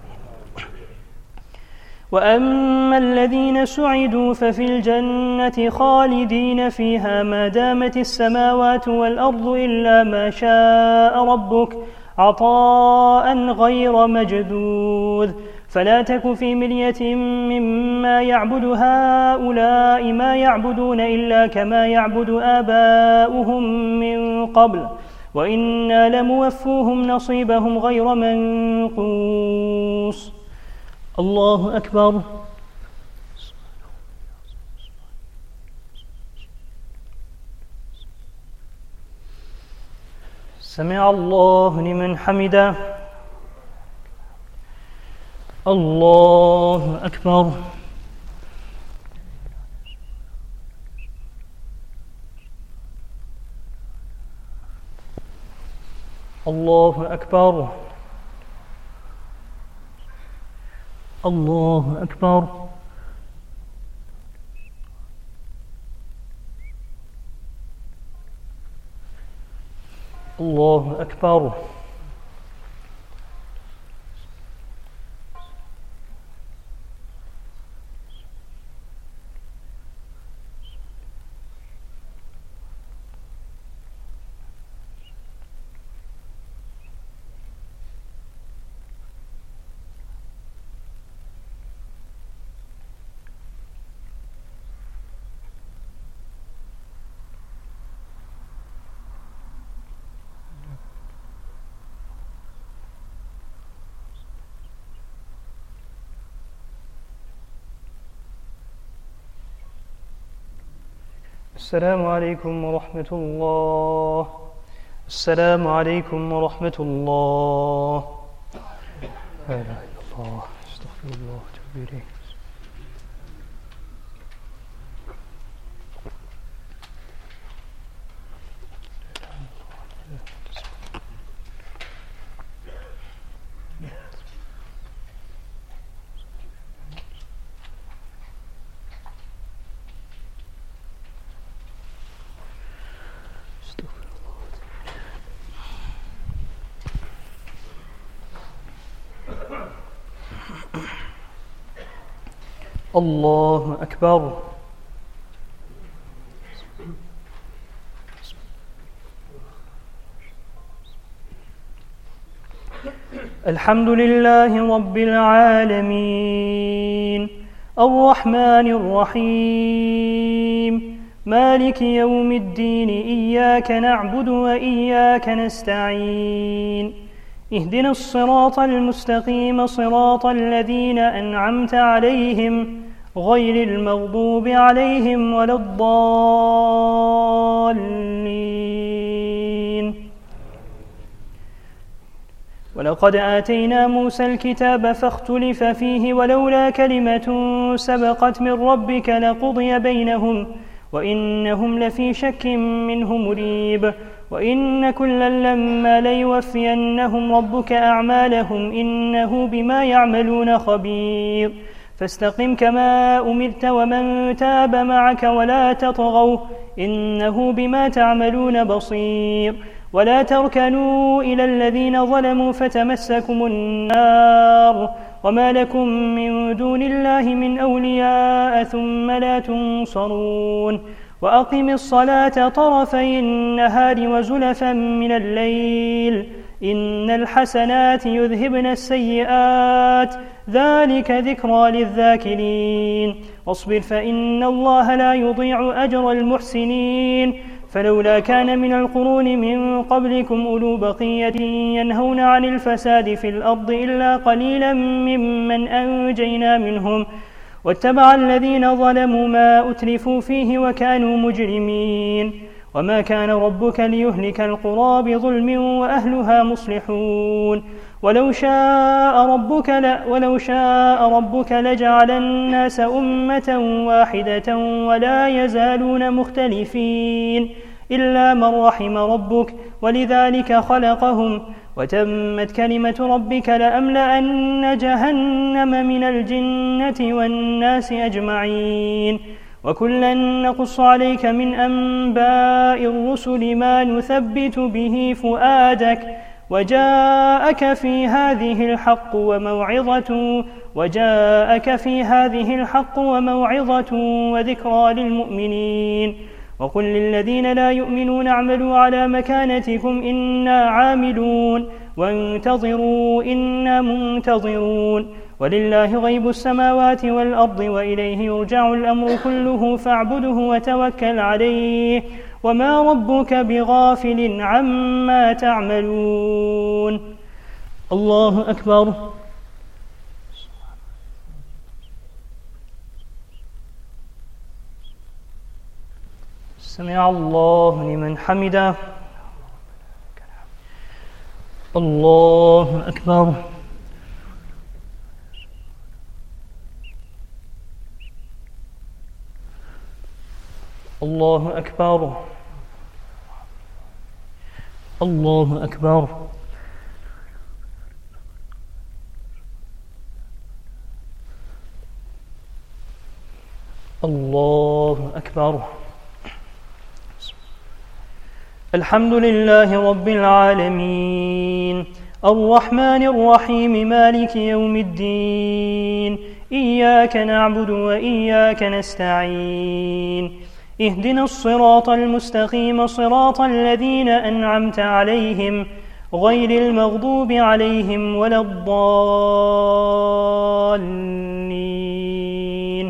وأما الذين سعدوا ففي الجنة خالدين فيها ما دامت السماوات والأرض إلا ما شاء ربك عطاء غير مجدود. فلا تك في مرية مما يعبد هؤلاء ما يعبدون إلا كما يعبد آباؤهم من قبل وإنا لموفوهم نصيبهم غير منقوص. الله أكبر. سمع الله لمن حمده. الله أكبر. الله أكبر الله أكبر الله أكبر السلام عليكم ورحمة الله السلام عليكم ورحمة الله لا إله إلا الله استغفر الله وأتوب إليه الله أكبر الحمد لله رب العالمين الرحمن الرحيم مالك يوم الدين إياك نعبد وإياك نستعين اهدنا الصراط المستقيم صراط الذين أنعمت عليهم غير المغضوب عليهم ولا الضالين ولقد آتينا موسى الكتاب فاختلف فيه ولولا كلمة سبقت من ربك لقضي بينهم وإنهم لفي شك منه مريب وإن كلا لما ليوفينهم ربك أعمالهم إنه بما يعملون خبير فاستقم كما أمرت ومن تاب معك ولا تطغوا إنه بما تعملون بصير ولا تركنوا إلى الذين ظلموا فتمسكم النار وما لكم من دون الله من أولياء ثم لا تنصرون وأقم الصلاة طرفي النهار وزلفا من الليل إن الحسنات يذهبن السيئات ذلك ذكرى للذاكرين واصبر فإن الله لا يضيع أجر المحسنين فلولا كان من القرون من قبلكم أولو بقية ينهون عن الفساد في الأرض إلا قليلا ممن أنجينا منهم واتبع الذين ظلموا ما أترفوا فيه وكانوا مجرمين وما كان ربك ليهلك القرى بظلم وأهلها مصلحون ولو شاء ربك لجعل الناس أمة واحدة ولا يزالون مختلفين إلا من رحم ربك ولذلك خلقهم وتمت كلمة ربك لأملأن جهنم من الجنة والناس أجمعين وكلا نقص عليك من أنباء الرسل ما نثبت به فؤادك وجاءك في هذه الحق وموعظة وذكرى للمؤمنين وقل للذين لا يؤمنون اعملوا على مكانتكم إنا عاملون وانتظروا إنا منتظرون ولله غيب السماوات والأرض وإليه يرجع الأمر كله فاعبده وتوكل عليه وما ربك بغافل عما تعملون الله أكبر سمع الله لمن حمده الله أكبر الله أكبر الله أكبر الله أكبر. الحمد لله رب العالمين الرحمن الرحيم مالك يوم الدين إياك نعبد وإياك نستعين اهدنا الصراط المستقيم صراط الذين أنعمت عليهم غير المغضوب عليهم ولا الضالين.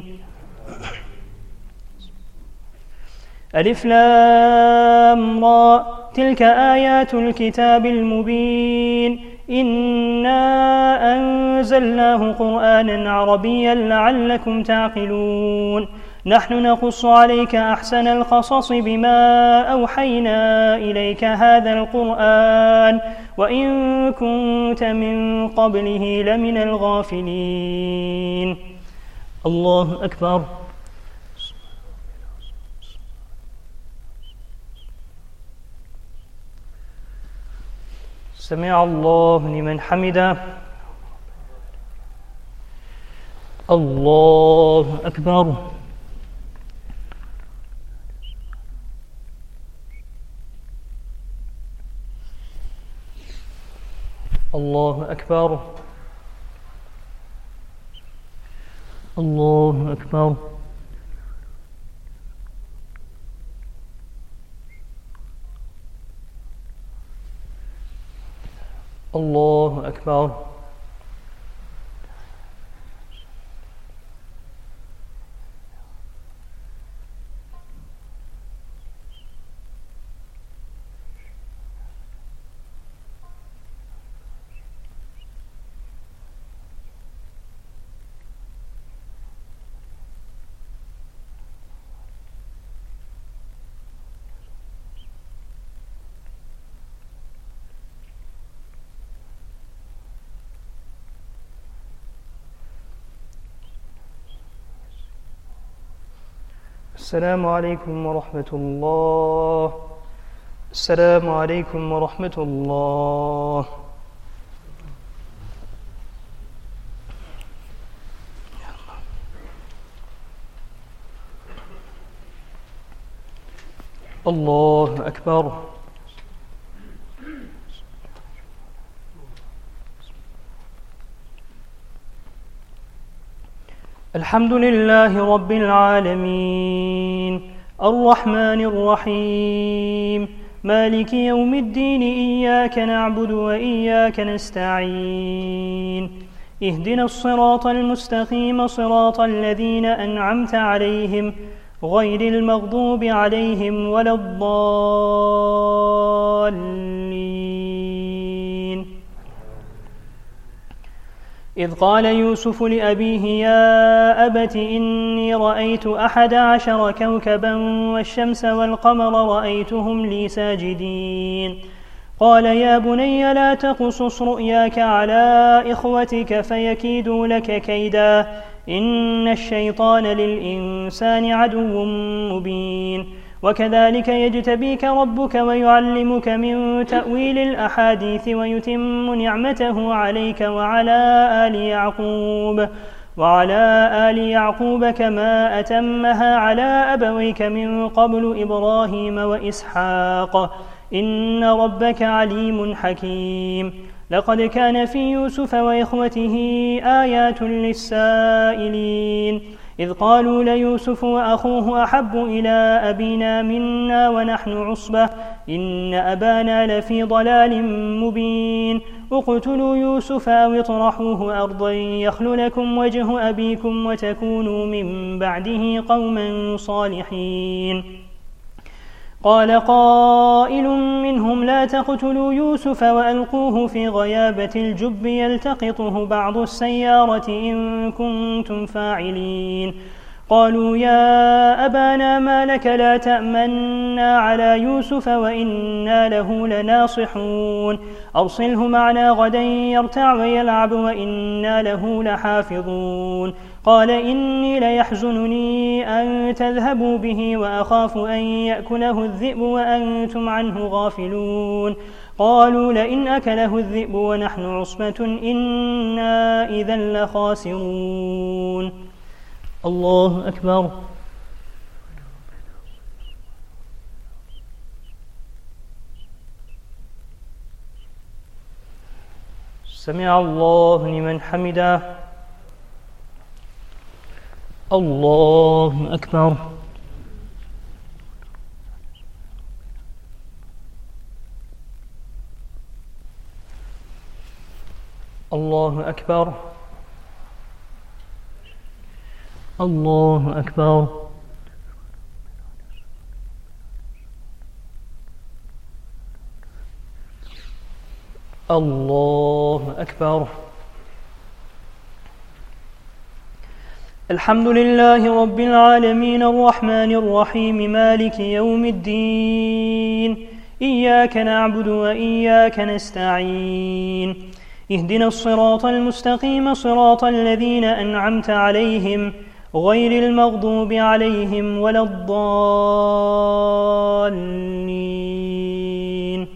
ألف لام را تلك آيات الكتاب المبين إنا أنزلناه قرآنا عربيا لعلكم تعقلون نحن نقص عليك أحسن القصص بما أوحينا إليك هذا القرآن وإن كنت من قبله لمن الغافلين. الله أكبر. سمع الله لمن حمده. الله أكبر. الله أكبر. الله أكبر. الله أكبر. السلام عليكم ورحمة الله. السلام عليكم ورحمة الله. الله أكبر. الحمد لله رب العالمين الرحمن الرحيم مالك يوم الدين إياك نعبد وإياك نستعين اهدنا الصراط المستقيم صراط الذين أنعمت عليهم غير المغضوب عليهم ولا الضالين. إذ قال يوسف لأبيه يا أبت إني رأيت 11 كوكبا والشمس والقمر رأيتهم لي ساجدين. قال يا بني لا تقصص رؤياك على إخوتك فيكيدوا لك كيدا إن الشيطان للإنسان عدو مبين. وكذلك يجتبيك ربك ويعلمك من تأويل الأحاديث ويتم نعمته عليك وعلى آل يعقوب كما أتمها على أبويك من قبل إبراهيم وإسحاق إن ربك عليم حكيم. لقد كان في يوسف وإخوته آيات للسائلين إذ قالوا ليوسف وأخوه أحب إلى أبينا منا ونحن عصبة إن أبانا لفي ضلال مبين. اقتلوا يوسف أو اطرحوه أرضا يخل لكم وجه أبيكم وتكونوا من بعده قوما صالحين. قال قائل منهم لا تقتلوا يوسف وألقوه في غيابة الجب يلتقطه بعض السيارة إن كنتم فاعلين. قالوا يا أبانا ما لك لا تأمنا على يوسف وإنا له لناصحون أرسله معنا غدا يرتع ويلعب وإنا له لحافظون. قال إني ليحزنني أن تذهبوا به وأخاف أن يأكله الذئب وأنتم عنه غافلون. قالوا لئن أكله الذئب ونحن عصبة إنا إذا لخاسرون. الله أكبر. سمع الله لمن حمده. الله أكبر. الله أكبر. الله أكبر. الله أكبر. الحمد لله رب العالمين الرحمن الرحيم مالك يوم الدين، إياك نعبد وإياك نستعين، اهدنا الصراط المستقيم صراط الذين أنعمت عليهم غير المغضوب عليهم ولا الضالين.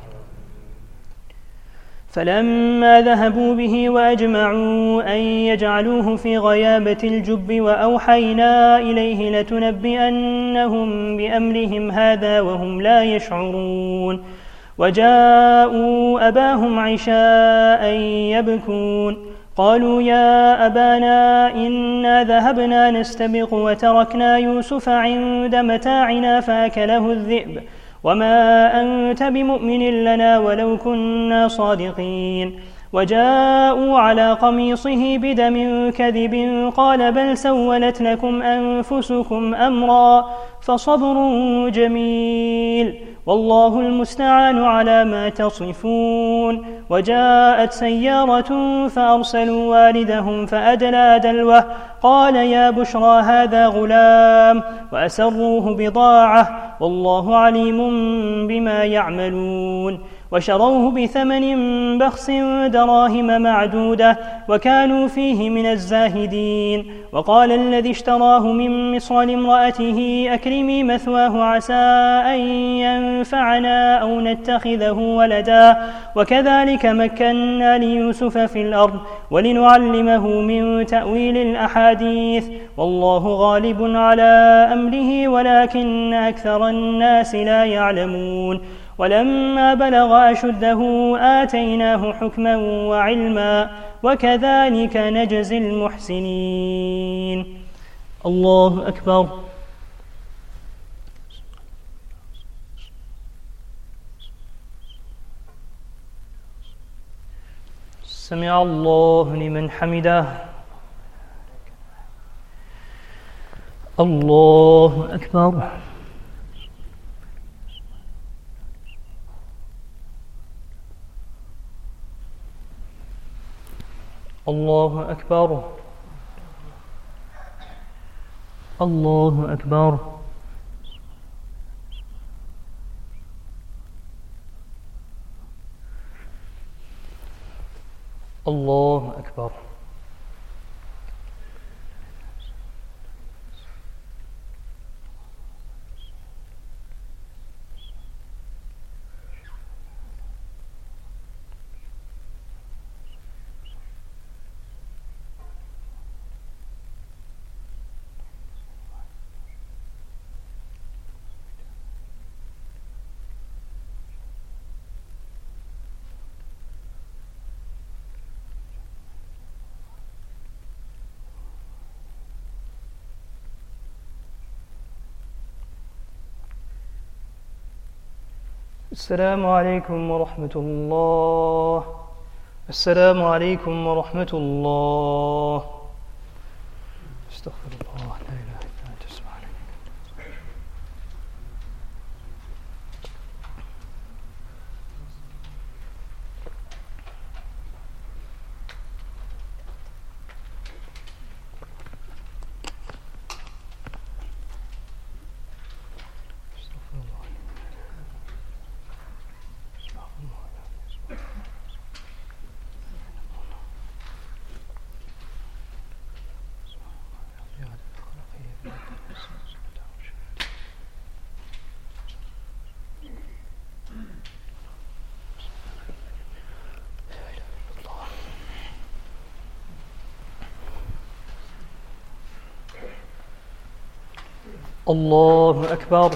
فلما ذهبوا به وأجمعوا أن يجعلوه في غيابة الجب وأوحينا إليه لتنبئنهم بأمرهم هذا وهم لا يشعرون. وجاءوا أباهم عشاء يبكون قالوا يا أبانا إنا ذهبنا نستبق وتركنا يوسف عند متاعنا فأكله الذئب وما أنت بمؤمن لنا ولو كنا صادقين. وجاءوا على قميصه بدم كذب قال بل سولت لكم أنفسكم أمرا فصبر جميل والله المستعان على ما تصفون. وجاءت سيارة فأرسلوا والدهم فأدلى دلوه قال يا بشرى هذا غلام وأسروه بضاعة والله عليم بما يعملون. وشروه بثمن بخس دراهم معدودة وكانوا فيه من الزاهدين. وقال الذي اشتراه من مصر لامرأته أكرمي مثواه عسى أن ينفعنا أو نتخذه ولدا وكذلك مكنا ليوسف في الأرض ولنعلمه من تأويل الأحاديث والله غالب على أمره ولكن أكثر الناس لا يعلمون. ولما بلغ أشده آتيناه حكما وعلما وكذلك نجزي المحسنين. الله أكبر. سمع الله لمن حمده. الله أكبر. الله أكبر. الله أكبر. الله أكبر. السلام عليكم ورحمة الله. السلام عليكم ورحمة الله. استغفر الله لا إله إلا أنت سبحانك. الله أكبر.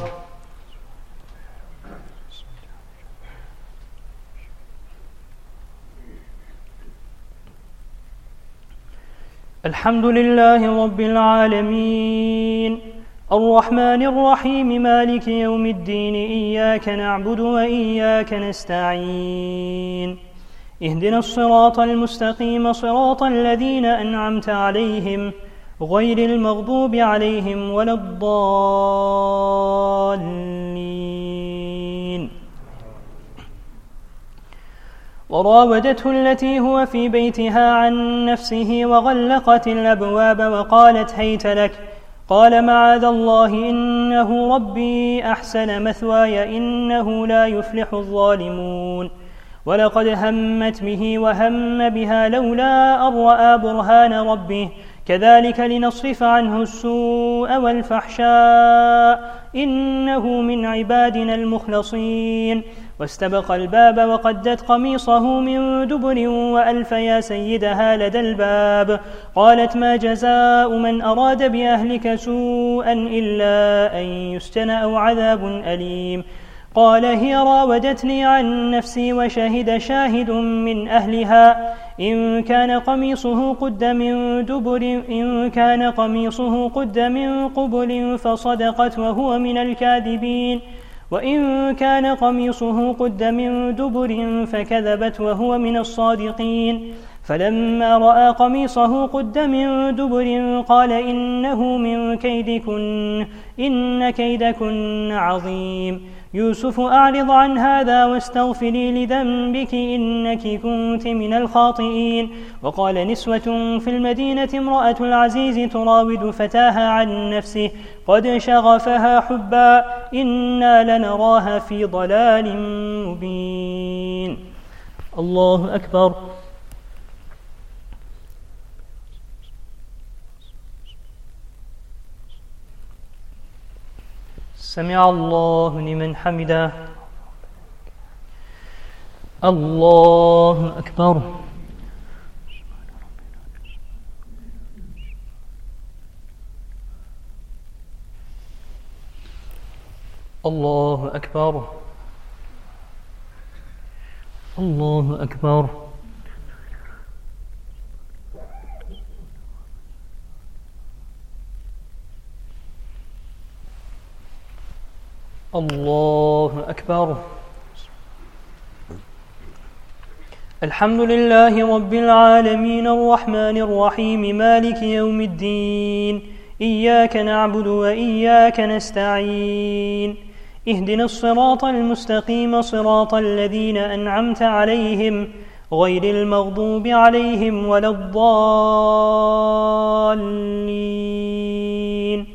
الحمد لله رب العالمين الرحمن الرحيم مالك يوم الدين إياك نعبد وإياك نستعين اهدنا الصراط المستقيم صراط الذين أنعمت عليهم غير المغضوب عليهم ولا الضالين. وراودته التي هو في بيتها عن نفسه وغلقت الأبواب وقالت هيت لك قال معاذ الله إنه ربي أحسن مثواي إنه لا يفلح الظالمون. ولقد همت به وهم بها لولا أن رأى برهان ربه كذلك لنصرف عنه السوء والفحشاء إنه من عبادنا المخلصين. واستبق الباب وقدت قميصه من دبر وألف يا سيدها لدى الباب. قالت ما جزاء من أراد بأهلك سوءا إلا أن يسجن أو عذاب أليم. قال هي راودتني عن نفسي وشهد شاهد من أهلها إن كان قميصه قد من قبل فصدقت وهو من الكاذبين وإن كان قميصه قد من دبر فكذبت وهو من الصادقين. فلما رأى قميصه قد من دبر قال إنه من كيدكن إن كيدكن عظيم. يوسف أعرض عن هذا واستغفري لذنبك إنك كنت من الخاطئين. وقال نسوة في المدينة امرأة العزيز تراود فتاها عن نفسه قد شغفها حبا إنا لنراها في ضلال مبين. الله أكبر. سمع الله لمن حمده. الله أكبر. الله أكبر. الله أكبر. الله أكبر. الحمد لله رب العالمين الرحمن الرحيم مالك يوم الدين إياك نعبد وإياك نستعين اهدنا الصراط المستقيم صراط الذين أنعمت عليهم غير المغضوب عليهم ولا الضالين.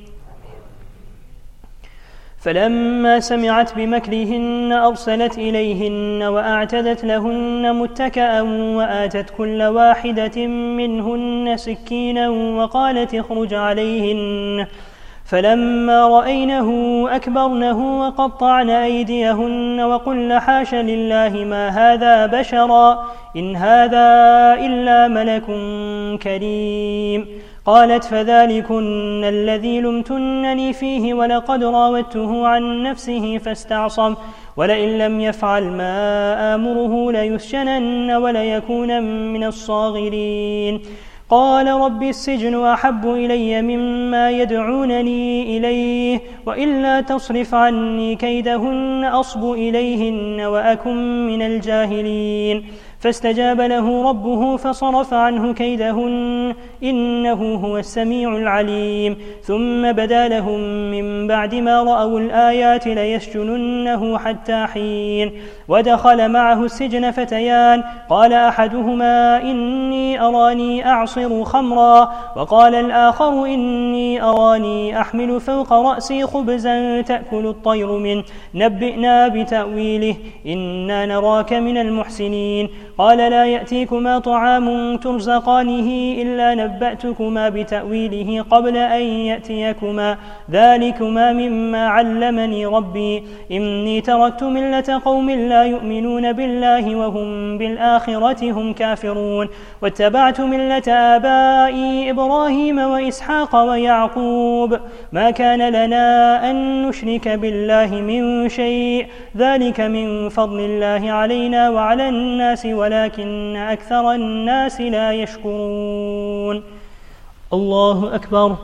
فلما سمعت بمكرهن أرسلت إليهن وأعتدت لهن متكأ وآتت كل واحدة منهن سكينا وقالت اخرج عليهن. فلما رأينه أكبرنه وقطعن أيديهن وقلن حاش لله ما هذا بشرا إن هذا إلا ملك كريم. قالت فذلكن الذي لمتنني فيه ولقد راودته عن نفسه فاستعصم ولئن لم يفعل ما آمره ليسجنن وليكون من الصاغرين. قال رب السجن أحب إلي مما يدعونني إليه وإلا تصرف عني كيدهن أصب إليهن وأكن من الجاهلين. فاستجاب له ربه فصرف عنه كيدهن إنه هو السميع العليم. ثم بدا لهم من بعد ما رأوا الآيات ليسجننه حتى حين. ودخل معه السجن فتيان قال أحدهما إني أراني أعصر خمرا وقال الآخر إني أراني أحمل فوق رأسي خبزا تأكل الطير منه نبئنا بتأويله إنا نراك من المحسنين. قال لا يأتيكما طعام ترزقانه إلا نبأتكما بتأويله قبل أن يأتيكما ذلكما مما علمني ربي إني تركت ملة قوم لا يؤمنون بالله وهم بالآخرة هم كافرون واتبعت ملة آبائي إبراهيم وإسحاق ويعقوب ما كان لنا أن نشرك بالله من شيء ذلك من فضل الله علينا وعلى الناس ولكن أكثر الناس لا يشكرون. الله أكبر.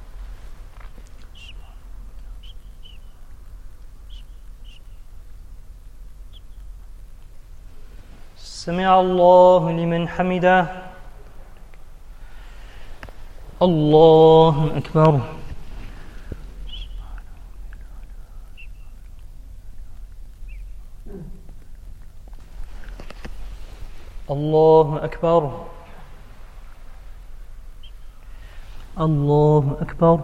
سمع الله لمن حمده. الله أكبر. الله أكبر. الله أكبر.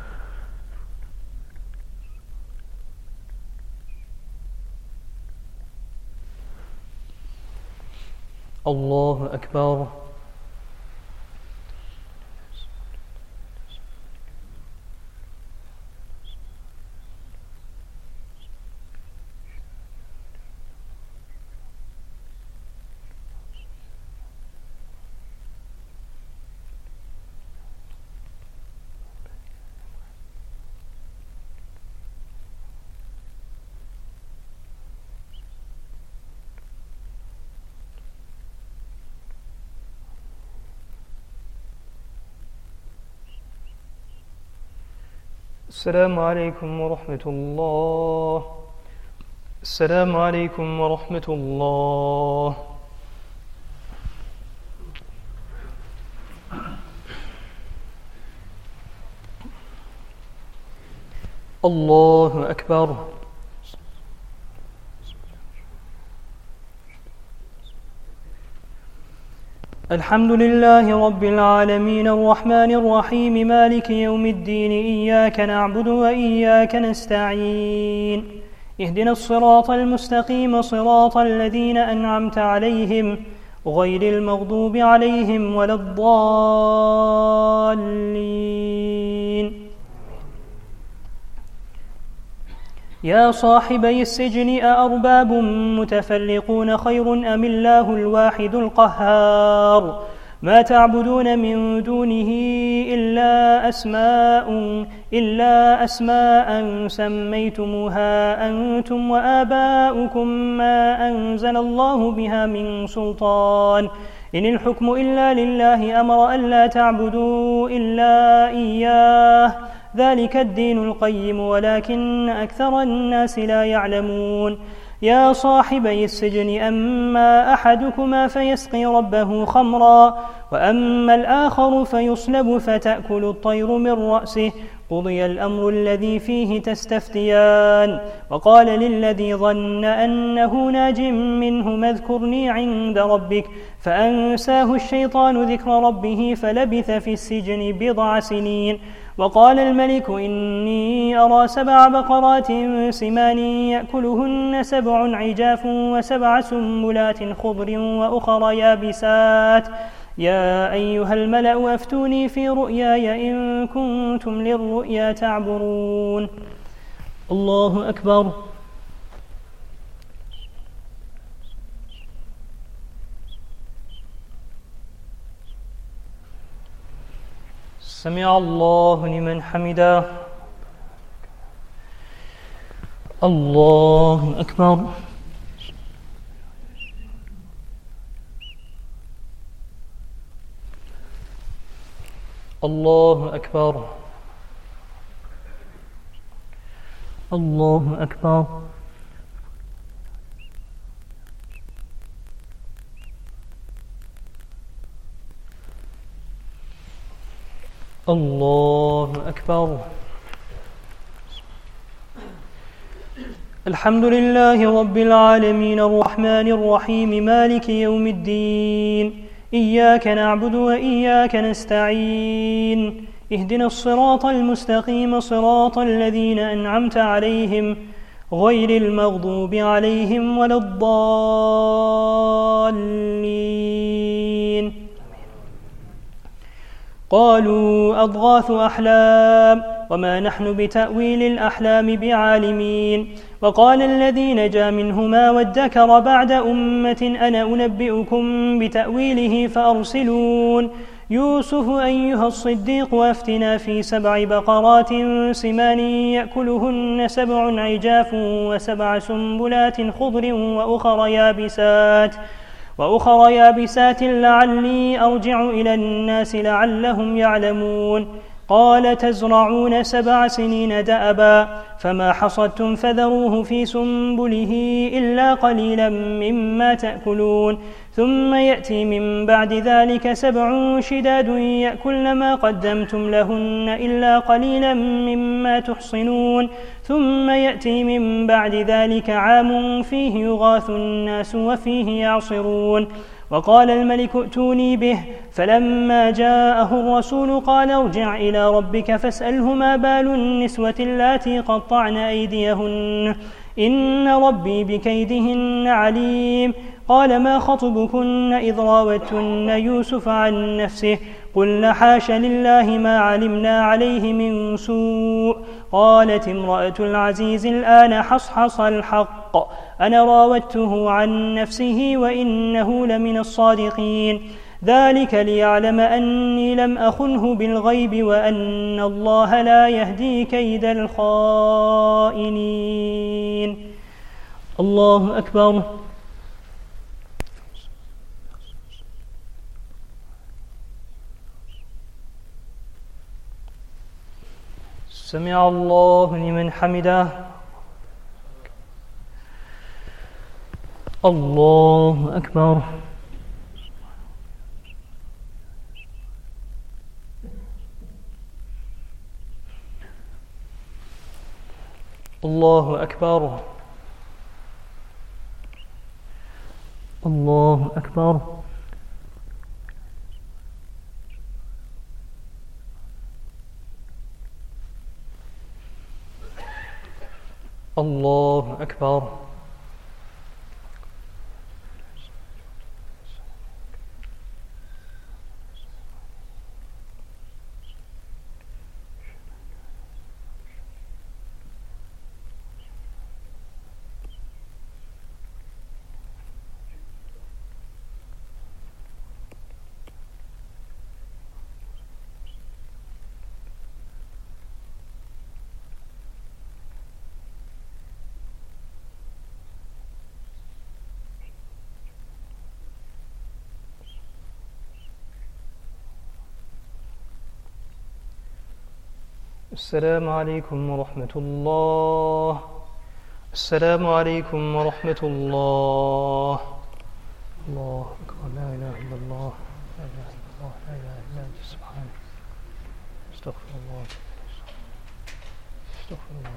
الله أكبر. السلام عليكم ورحمة الله. السلام عليكم ورحمة الله. الله أكبر. الحمد لله رب العالمين الرحمن الرحيم مالك يوم الدين إياك نعبد وإياك نستعين اهدنا الصراط المستقيم صراط الذين أنعمت عليهم غير المغضوب عليهم ولا الضالين. يا صاحبي السجن أأرباب متفرقون خير أم الله الواحد القهار ما تعبدون من دونه إلا أسماء سميتموها أنتم وآباؤكم ما أنزل الله بها من سلطان إن الحكم إلا لله أمر ألا تعبدوا إلا إياه ذلك الدين القيم ولكن أكثر الناس لا يعلمون. يا صاحبي السجن أما أحدكما فيسقي ربه خمرا وأما الآخر فيصلب فتأكل الطير من رأسه قضي الأمر الذي فيه تستفتيان. وقال للذي ظن أنه ناج منه اذكرني عند ربك فأنساه الشيطان ذكر ربه فلبث في السجن بضع سنين. وقال الملك إني أرى 7 بقرات سمان يأكلهن 7 عجاف و7 سنبلات خضر وأخر يابسات يا أيها الملأ أفتوني في رؤياي إن كنتم للرؤيا تعبرون. الله أكبر. سمع الله لمن حمده. الله أكبر. الله أكبر. الله أكبر. الله أكبر. الحمد لله رب العالمين الرحمن الرحيم مالك يوم الدين إياك نعبد وإياك نستعين اهدنا الصراط المستقيم صراط الذين أنعمت عليهم غير المغضوب عليهم ولا الضالين. قالوا أضغاث أحلام وما نحن بتأويل الأحلام بعالمين. وقال الذي نجا منهما وادكر بعد أمة أنا أنبئكم بتأويله فأرسلون. يوسف أيها الصديق وافتنا في 7 بقرات سمان يأكلهن 7 عجاف و7 سنبلات خضر وأخر يابسات وأخر يابسات لعلي أرجع إلى الناس لعلهم يعلمون قال تزرعون 7 سنين دأبا فما حصدتم فذروه في سنبله إلا قليلا مما تأكلون ثم يأتي من بعد ذلك 7 شداد يأكلن ما قدمتم لهن إلا قليلا مما تحصنون ثم يأتي من بعد ذلك عام فيه يغاث الناس وفيه يعصرون وقال الملك ائتوني به فلما جاءه الرسول قال ارجع إلى ربك فاسأله ما بال النسوة اللاتي قطعن أيديهن إن ربي بكيدهن عليم قال ما خطبكن إذ راوتن يوسف عن نفسه قلنا حاش لله ما علمنا عليه من سوء قالت امرأة العزيز الآن حصحص الحق أنا راودته عن نفسه وإنه لمن الصادقين ذلك ليعلم أني لم أخنه بالغيب وأن الله لا يهدي كيد الخائنين. الله أكبر. سمع الله لمن حمده. الله أكبر. الله أكبر. الله أكبر. الله أكبر. السلام عليكم ورحمة الله. السلام عليكم ورحمة الله. الله أكبر. لا إله إلا الله. لا إله إلا الله. لا إله إلا أنت سبحانك. استغفر الله. استغفر الله.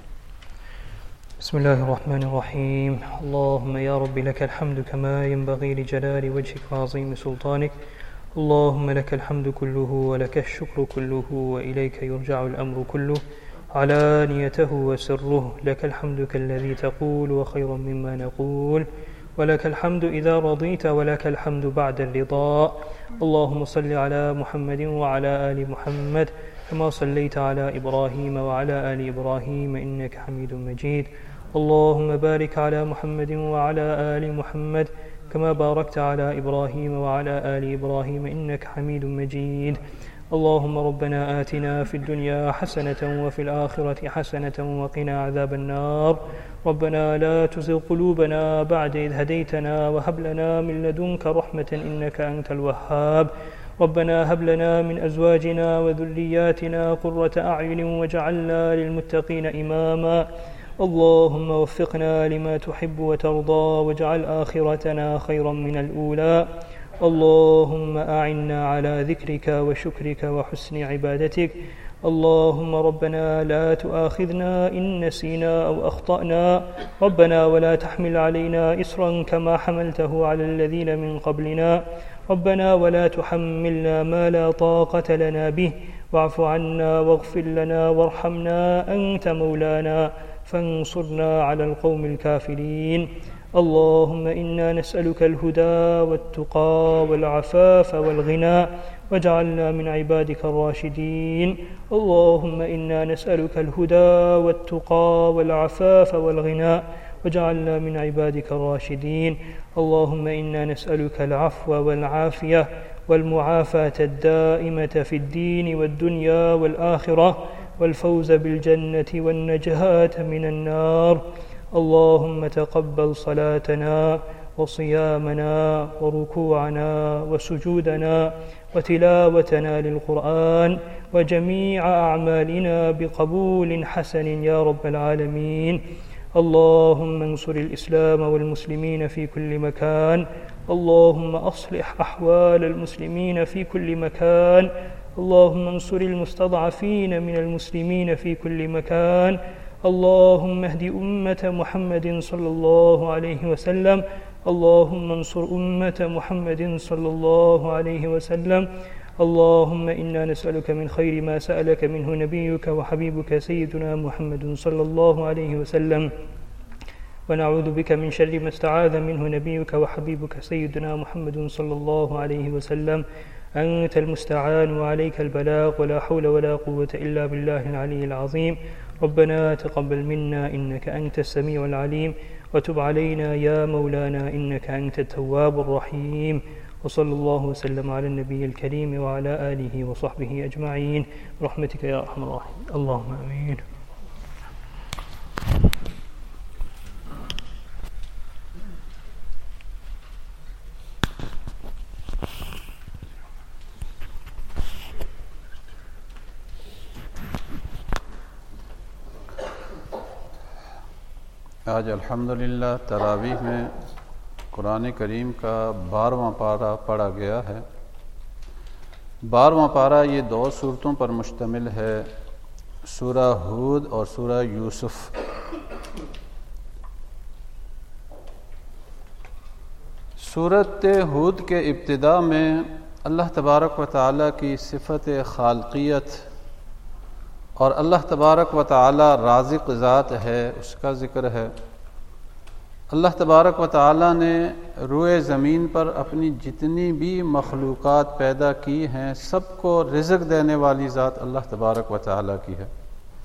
بسم الله الرحمن الرحيم. اللهم يا رب لك الحمد كما ينبغي لجلال وجهك وعظيم سلطانك. اللهم لك الحمد كله ولك الشكر كله وإليك يرجع الأمر كله علانيته وسره. لك الحمد كالذي تقول وخيرا مما نقول ولك الحمد إذا رضيت ولك الحمد بعد الرضا. اللهم صل على محمد وعلى آل محمد كما صليت على إبراهيم وعلى آل إبراهيم إنك حميد مجيد. اللهم بارك على محمد وعلى آل محمد كما باركت على إبراهيم وعلى آل إبراهيم إنك حميد مجيد. اللهم ربنا آتنا في الدنيا حسنة وفي الآخرة حسنة وقنا عذاب النار. ربنا لا تزغ قلوبنا بعد إذ هديتنا وهب لنا من لدنك رحمة إنك أنت الوهاب. ربنا هب لنا من أزواجنا وذرياتنا قرة أعين واجعلنا للمتقين إماما. اللهم وفقنا لما تحب وترضى واجعل آخرتنا خيرا من الأولى. اللهم أعنا على ذكرك وشكرك وحسن عبادتك. اللهم ربنا لا تؤاخذنا إن نسينا أو أخطأنا. ربنا ولا تحمل علينا إصرا كما حملته على الذين من قبلنا. ربنا ولا تحملنا ما لا طاقة لنا به. واعف عنا واغفر لنا وارحمنا أنت مولانا فانصرنا على القوم الكافرين. اللهم إنا نسألك الهدى والتقى والعفاف والغنى واجعلنا من عبادك الراشدين. اللهم إنا نسألك الهدى والتقى والعفاف والغنى واجعلنا من عبادك الراشدين. اللهم إنا نسألك العفو والعافية والمعافاة الدائمة في الدين والدنيا والآخرة والفوز بالجنة والنجاة من النار. اللهم تقبل صلاتنا وصيامنا وركوعنا وسجودنا وتلاوتنا للقرآن وجميع أعمالنا بقبول حسن يا رب العالمين. اللهم انصر الإسلام والمسلمين في كل مكان. اللهم أصلح أحوال المسلمين في كل مكان. اللهم انصر المستضعفين من المسلمين في كل مكان. اللهم اهد أمة محمد صلى الله عليه وسلم. اللهم انصر أمة محمد صلى الله عليه وسلم. اللهم إنا نسألك من خير ما سألك منه نبيك وحبيبك سيدنا محمد صلى الله عليه وسلم، ونعوذ بك من شر ما استعاذ منه نبيك وحبيبك سيدنا محمد صلى الله عليه وسلم. أنت المستعان وعليك البلاغ، ولا حول ولا قوة إلا بالله العلي العظيم. ربنا تقبل منا إنك أنت السميع العليم، وتب علينا يا مولانا إنك أنت التواب الرحيم. وصلى الله وسلم على النبي الكريم وعلى آله وصحبه أجمعين برحمتك يا أرحم الراحمين. اللهم آمين. आज अल्हम्दुलिल्लाह तरावीह में कुरान करीम का 12वां पारा पढ़ा गया है। 12वां पारा ये 2 सूरतों पर मुश्तमिल है, सूरा हूद और सूरा यूसुफ। सूरत हूद के इब्तिदा में अल्लाह तबारक व तआला की सिफ़त खालकियत और अल्लाह तबारक व तआला राज़िक़ ज़ात है उसका ज़िक्र है। अल्लाह तबारक व तआला ने रुए ज़मीन पर अपनी जितनी भी मखलूक़ात पैदा की हैं सबको रिज़्क़ देने वाली ज़ात अल्लाह तबारक व तआला की है।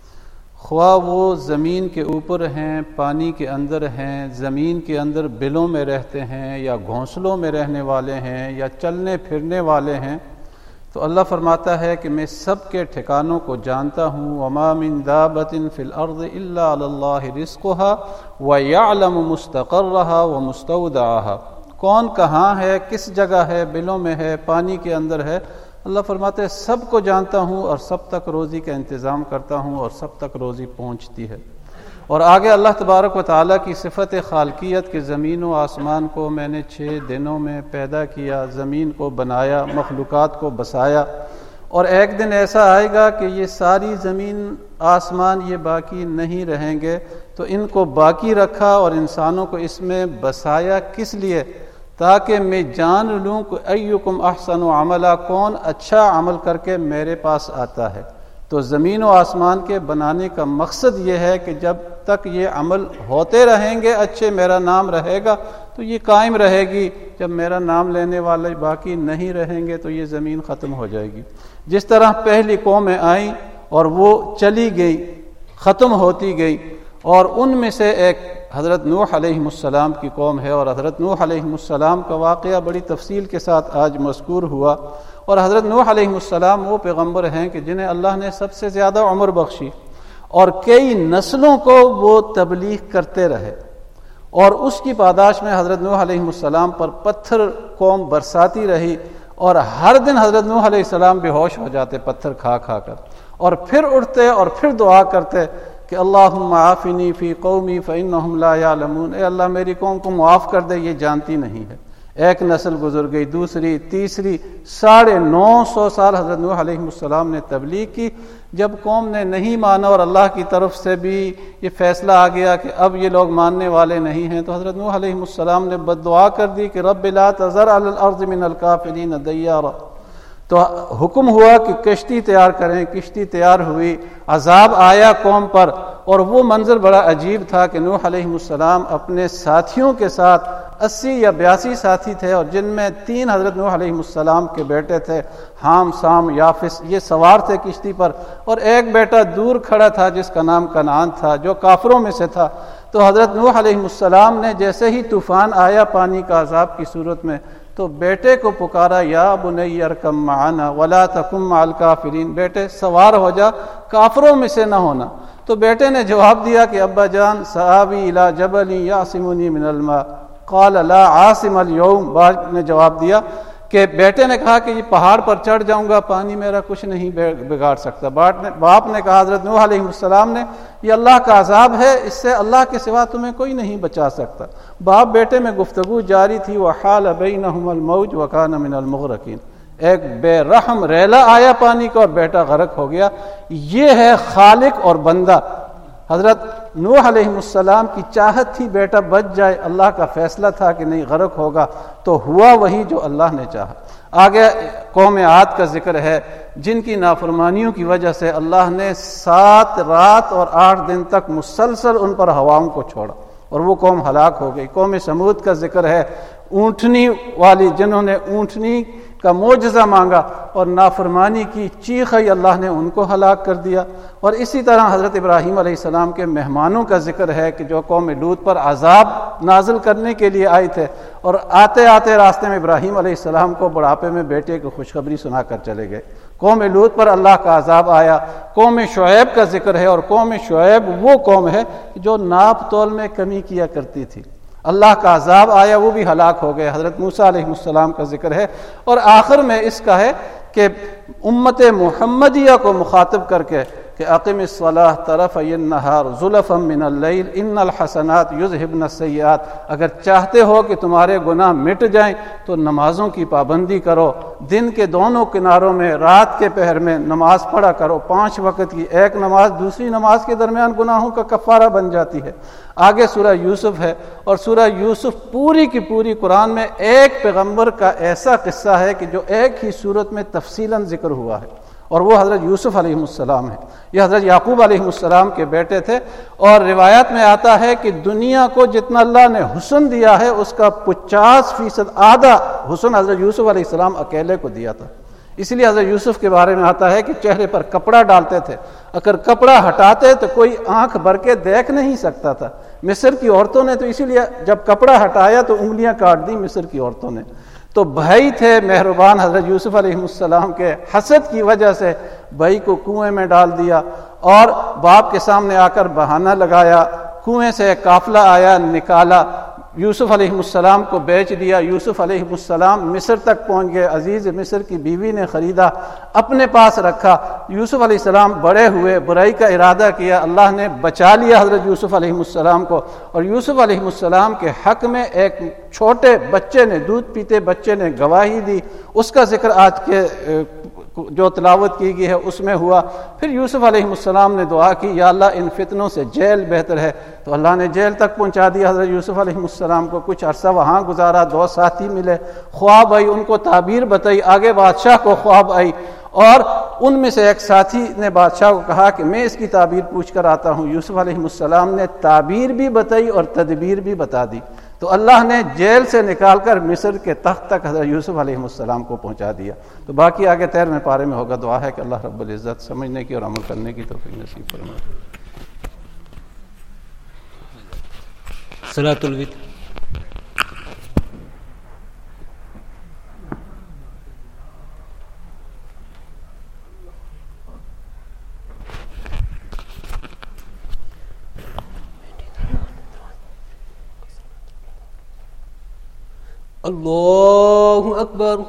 ख्वाह वो ज़मीन के ऊपर हैं, पानी के अंदर हैं, ज़मीन के अंदर बिलों में रहते हैं, या घोंसलों में रहने वाले हैं, या चलने फिरने वाले हैं, तो अल्लाह फरमाता है कि मैं सब के ठिकानों को जानता हूँ। वमा मिन दाबतिन फिल अर्ज़ इल्ला अलल्लाहि रिज़्क़ुहा व यअलमु मुस्तक़र्रहा व मुस्तौदअहा। कौन कहाँ है, किस जगह है, बिलों में है, पानी के अंदर है, अल्लाह फरमाते हैं सब को जानता हूँ और सब तक रोज़ी का इंतज़ाम करता हूँ और सब तक रोज़ी पहुँचती है। और आगे अल्लाह तबारक व तआला की सिफ़त खालकियत के ज़मीन व आसमान को मैंने 6 दिनों में पैदा किया, ज़मीन को बनाया, मखलूक़ात को बसाया, और एक दिन ऐसा आएगा कि ये सारी ज़मीन आसमान ये बाकी नहीं रहेंगे, तो इनको बाकी रखा और इंसानों को इसमें बसाया किस लिए, ताकि मैं जान लूँ कि अय्युकुम अहसनु अमला, कौन अच्छा अमल करके मेरे पास आता है। तो ज़मीन व आसमान के बनाने का मकसद ये है कि जब तक ये अमल होते रहेंगे अच्छे, मेरा नाम रहेगा तो ये कायम रहेगी। जब मेरा नाम लेने वाले बाकी नहीं रहेंगे तो ये ज़मीन ख़त्म हो जाएगी। जिस तरह पहली कौमें आई और वो चली गई, ख़त्म होती गई, और उनमें से एक हज़रत नूह अलैहिस्सलाम की कौम है, और हज़रत नूह अलैहिस्सलाम का वाक़या बड़ी तफसील के साथ आज मज़कूर हुआ। और हज़रत नूह अलैहिस्सलाम वो पैगम्बर हैं कि जिन्हें अल्लाह ने सबसे ज़्यादा उम्र बख्शी, और कई नस्लों को वो तबलीग करते रहे, और उसकी पादाश में हज़रत नूह अलैहिस्सलाम पर पत्थर कौम बरसाती रही, और हर दिन हज़रत नूह अलैहिस्सलाम बेहोश हो जाते पत्थर खा खा कर, और फिर उठते और फिर दुआ करते कि अल्लाहुम्मा आफ़िनी फ़ी कौमी फ़इन्नहुम ला यालमून, ए अल्लाह मेरी कौम को मुआफ़ कर दे, ये जानती नहीं है। एक नस्ल गुजर गई, दूसरी, तीसरी, 950 साल हज़रत नूह अलैहिस्सलाम ने तबलीग की। जब कौम ने नहीं माना और अल्लाह की तरफ से भी ये फ़ैसला आ गया कि अब ये लोग मानने वाले नहीं हैं, तो हज़रत नूह अलैहिस्सलाम ने बद्दुआ कर दी कि रब्बि ला तज़र अलल अर्ज़ि मिनल काफ़िरीन दय्यारा। तो हुक्म हुआ कि कश्ती तैयार करें, किश्ती तैयार हुई, अजाब आया कौम पर, और वो मंजर बड़ा अजीब था कि नूह अलैहिस्सलाम अपने साथियों के साथ 80 या 82 साथी थे, और जिनमें 3 हज़रत नूह अलैहिस्सलाम के बेटे थे, हाम, साम, याफिस, ये सवार थे किश्ती पर, और एक बेटा दूर खड़ा था जिसका नाम कनान था, जो काफिरों में से था। तो हज़रत नूह अलैहिस्सलाम ने जैसे ही तूफ़ान आया पानी का अजाब की सूरत में, तो बेटे को पुकारा, या बुनय्या अरकम माना वला तकुम मअल काफिरीन, बेटे सवार हो जा, काफिरों में से न होना। तो बेटे ने जवाब दिया कि अब्बा जान, सआवी इला जबली यासिमुनी मिनल मा, क़ाल ला आसिम अल यौम, बाप ने जवाब दिया कि बेटे ने कहा कि ये पहाड़ पर चढ़ जाऊंगा, पानी मेरा कुछ नहीं बिगाड़ सकता। बाप ने कहा हज़रत नूह अलैहिस्सलाम ने, ये अल्लाह का अजाब है, इससे अल्लाह के सिवा तुम्हें कोई नहीं बचा सकता। बाप बेटे में गुफ्तगू जारी थी। वहाल बैनहुमुल मौज व कान मिनल मुग़रक़ीन, एक बेरहम रेला आया पानी का और बेटा गरक हो गया। ये है खालिक और बंदा। हज़रत नूह अलैहिस्सलाम की चाहत थी बेटा बच जाए, अल्लाह का फैसला था कि नहीं गरक होगा, तो हुआ वही जो अल्लाह ने चाहा। आगे कौम आद का जिक्र है, जिनकी नाफरमानियों की वजह से अल्लाह ने 7 रात और 8 दिन तक मुसलसल उन पर हवाओं को छोड़ा और वो कौम हलाक हो गई। कौम समूद का जिक्र है, ऊँटनी वाली, जिन्होंने ऊँटनी का मोजज़ा मांगा और नाफरमानी की, चीख आई, अल्लाह ने उनको हलाक कर दिया। और इसी तरह हज़रत इब्राहीम अलैहिस्सलाम के मेहमानों का जिक्र है कि जो कौम लूत पर अजाब नाजिल करने के लिए आए थे और आते आते रास्ते में इब्राहीम अलैहिस्सलाम को बुढ़ापे में बेटे की खुशखबरी सुनाकर चले गए। कौम लूत पर अल्लाह का अजाब आया। कौम शुएब का जिक्र है, और कौम शुएब वो कौम है जो नाप तोल में कमी किया करती थी, अल्लाह का अजाब आया, वो भी हलाक हो गए। हज़रत मूसा अलैहिस्सलाम का जिक्र है। और आखिर में इसका है कि उम्मत मुहम्मदिया को मुखातिब करके कि अक़िमिस्सलाह तरफ़यन नहार ज़ुलफ़म मिनल लैल इन्नल हसनात युज़हिबन सय्यात, अगर चाहते हो कि तुम्हारे गुनाह मिट जाएं तो नमाज़ों की पाबंदी करो, दिन के दोनों किनारों में रात के पहर में नमाज पढ़ा करो, 5 वक्त की, एक नमाज दूसरी नमाज के दरमियान गुनाहों का कफ़ारा बन जाती है। आगे सूरह यूसुफ है, और सूरह यूसुफ पूरी की पूरी कुरान में एक पैगम्बर का ऐसा किस्सा है कि जो एक ही सूरत में तफसीलन जिक्र हुआ है, और वो हज़रत यूसुफ अलैहिस्सलाम है। यह हज़रत याकूब अलैहिस्सलाम के बेटे थे। और रिवायत में आता है कि दुनिया को जितना अल्लाह ने हुस्न दिया है उसका 50% आधा हुस्न हज़रत यूसुफ अलैहिस्सलाम अकेले को दिया था। इसलिए हज़रत यूसुफ के बारे में आता है कि चेहरे पर कपड़ा डालते थे, अगर कपड़ा हटाते तो कोई आंख भर के देख नहीं सकता था। मिस्र की औरतों ने तो इसीलिए जब कपड़ा हटाया तो उंगलियां काट दी मिस्र की औरतों ने। तो भाई थे मेहरबान हज़रत यूसुफ अलैहिस्सलाम के, हसद की वजह से भाई को कुएं में डाल दिया और बाप के सामने आकर बहाना लगाया। कुएं से काफिला आया, निकाला, यूसुफ अलैहिस्सलाम को बेच दिया। यूसुफ अलैहिस्सलाम मिस्र तक पहुंच गए। अजीज मिस्र की बीवी ने ख़रीदा, अपने पास रखा। यूसुफ अलैहिस्सलाम बड़े हुए, बुराई का इरादा किया, अल्लाह ने बचा लिया हज़रत यूसुफ अलैहिस्सलाम को। और यूसुफ अलैहिस्सलाम के हक़ में एक छोटे बच्चे ने, दूध पीते बच्चे ने गवाही दी। उसका जिक्र आज के जो तिलावत की गई है उसमें हुआ। फिर यूसुफ अलैहिस्सलाम ने दुआ की, या अल्लाह इन फितनों से जेल बेहतर है। तो अल्लाह ने जेल तक पहुंचा दिया हज़रत यूसुफ अलैहिस्सलाम को। कुछ अरसा वहाँ गुजारा, 2 साथी मिले, ख्वाब आई, उनको ताबीर बताई, आगे बादशाह को ख्वाब आई और उनमें से एक साथी ने बादशाह को कहा कि मैं इसकी ताबीर पूछ कर आता हूँ। यूसुफ अलैहिस्सलाम ने ताबीर भी बताई और तदबीर भी बता दी। तो अल्लाह ने जेल से निकालकर मिस्र के तख्त तक हज़रत यूसुफ अलैहिस्सलाम को पहुंचा दिया। तो बाकी आगे 13वें पारे में होगा। दुआ है कि अल्लाह रब्बुल इज़्ज़त समझने की और अमल करने की तौफीक नसीब फरमाए। सलातुल वित्र। अल्लाहु अकबर।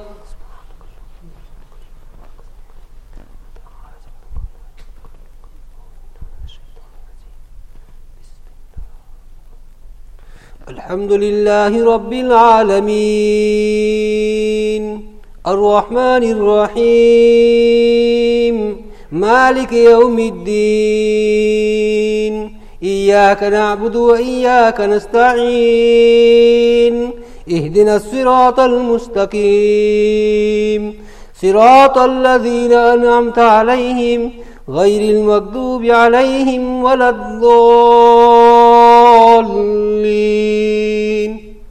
अल्हम्दुलिल्लाहि रब्बिल आलमीन अर्रहमानिर रहीम मालिक यौमिद्दीन इय्याका नअबुदु व इय्याका नस्तईन इहदिना सिरातल मुस्तकीम सिरातल लज़ीना अनअमता अलैहिम गैरिल मग़दूबि अलैहिम वलद्दॉल्लीन।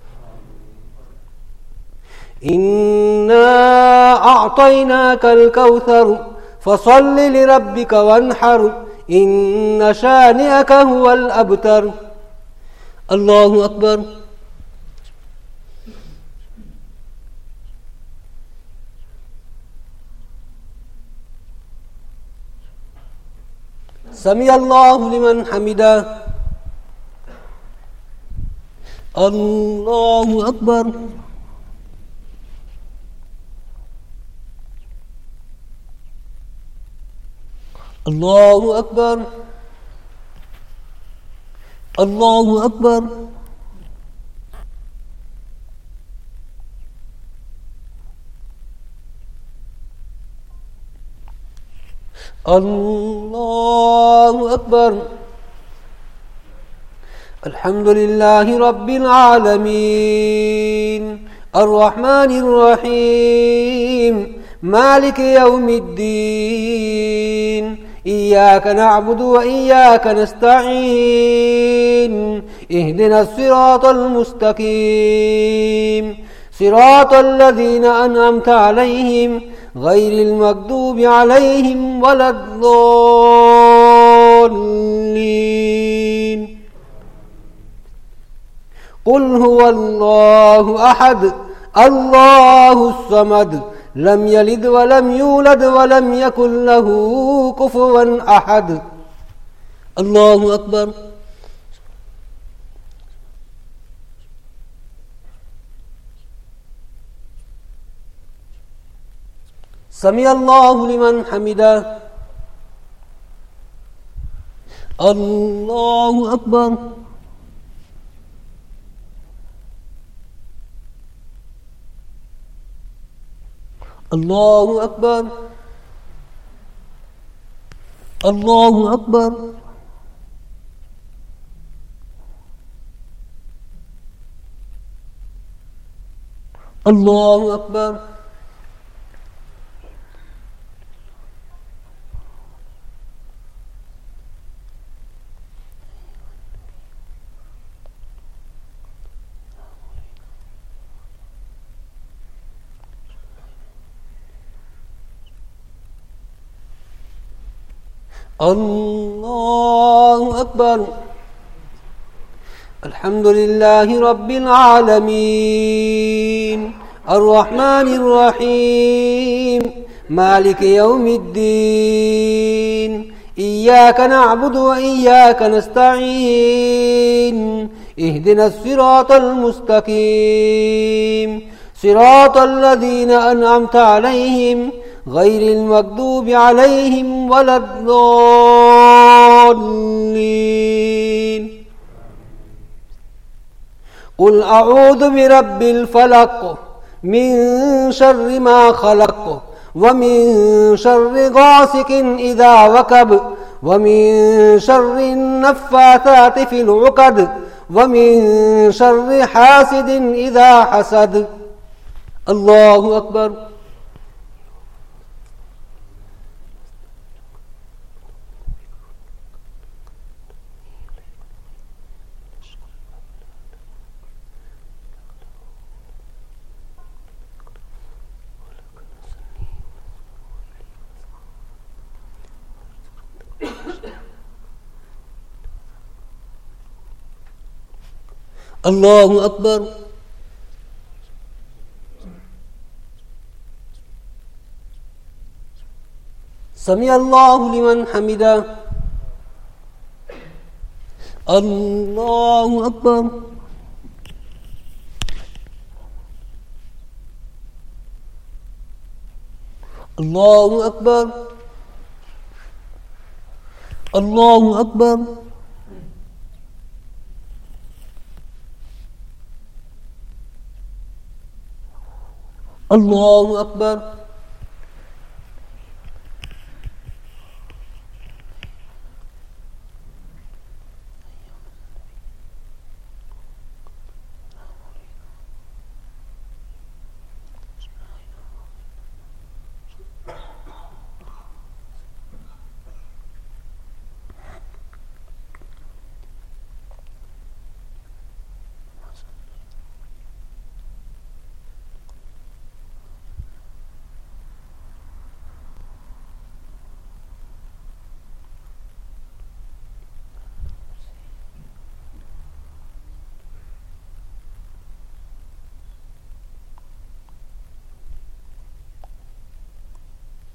इन्ना अअतैनाकल कौसर फसल्लि लिरब्बिका वन्हर इन्न शानिअका हुवल अबतर। अल्लाहु अकबर। समी अल्लाहु लिमन हमिदा। الله أكبر. الله أكبر. الله أكبر. الله أكبر. الحمد لله رب العالمين الرحمن الرحيم مالك يوم الدين إياك نعبد وإياك نستعين اهدنا الصراط المستقيم صراط الذين أنعمت عليهم غير المغضوب عليهم ولا الضالين. قل هو الله أحد الله الصمد لم يلد ولم يولد ولم يكن له كفوا أحد. الله أكبر. سمع الله لمن حمده. الله أكبر. الله أكبر. الله أكبر. الله أكبر. الله أكبر. الحمد لله رب العالمين الرحمن الرحيم مالك يوم الدين إياك نعبد وإياك نستعين اهدنا الصراط المستقيم صراط الذين أنعمت عليهم غير المغضوب عليهم ولا الضالين. قل أعوذ برب الفلق من شر ما خلق ومن شر غاسق إذا وقب ومن شر النفاثات في العقد ومن شر حاسد إذا حسد. الله أكبر. الله أكبر. سمع الله لمن حمده. الله أكبر. الله أكبر. الله أكبر. الله أكبر.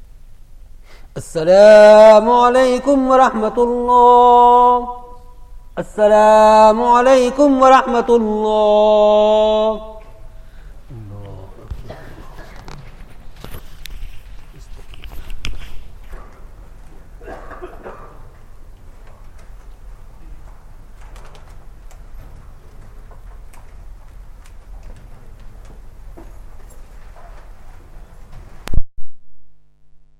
السلام عليكم ورحمة الله. अस्सलामु अलैकुम व रहमतुल्लाह।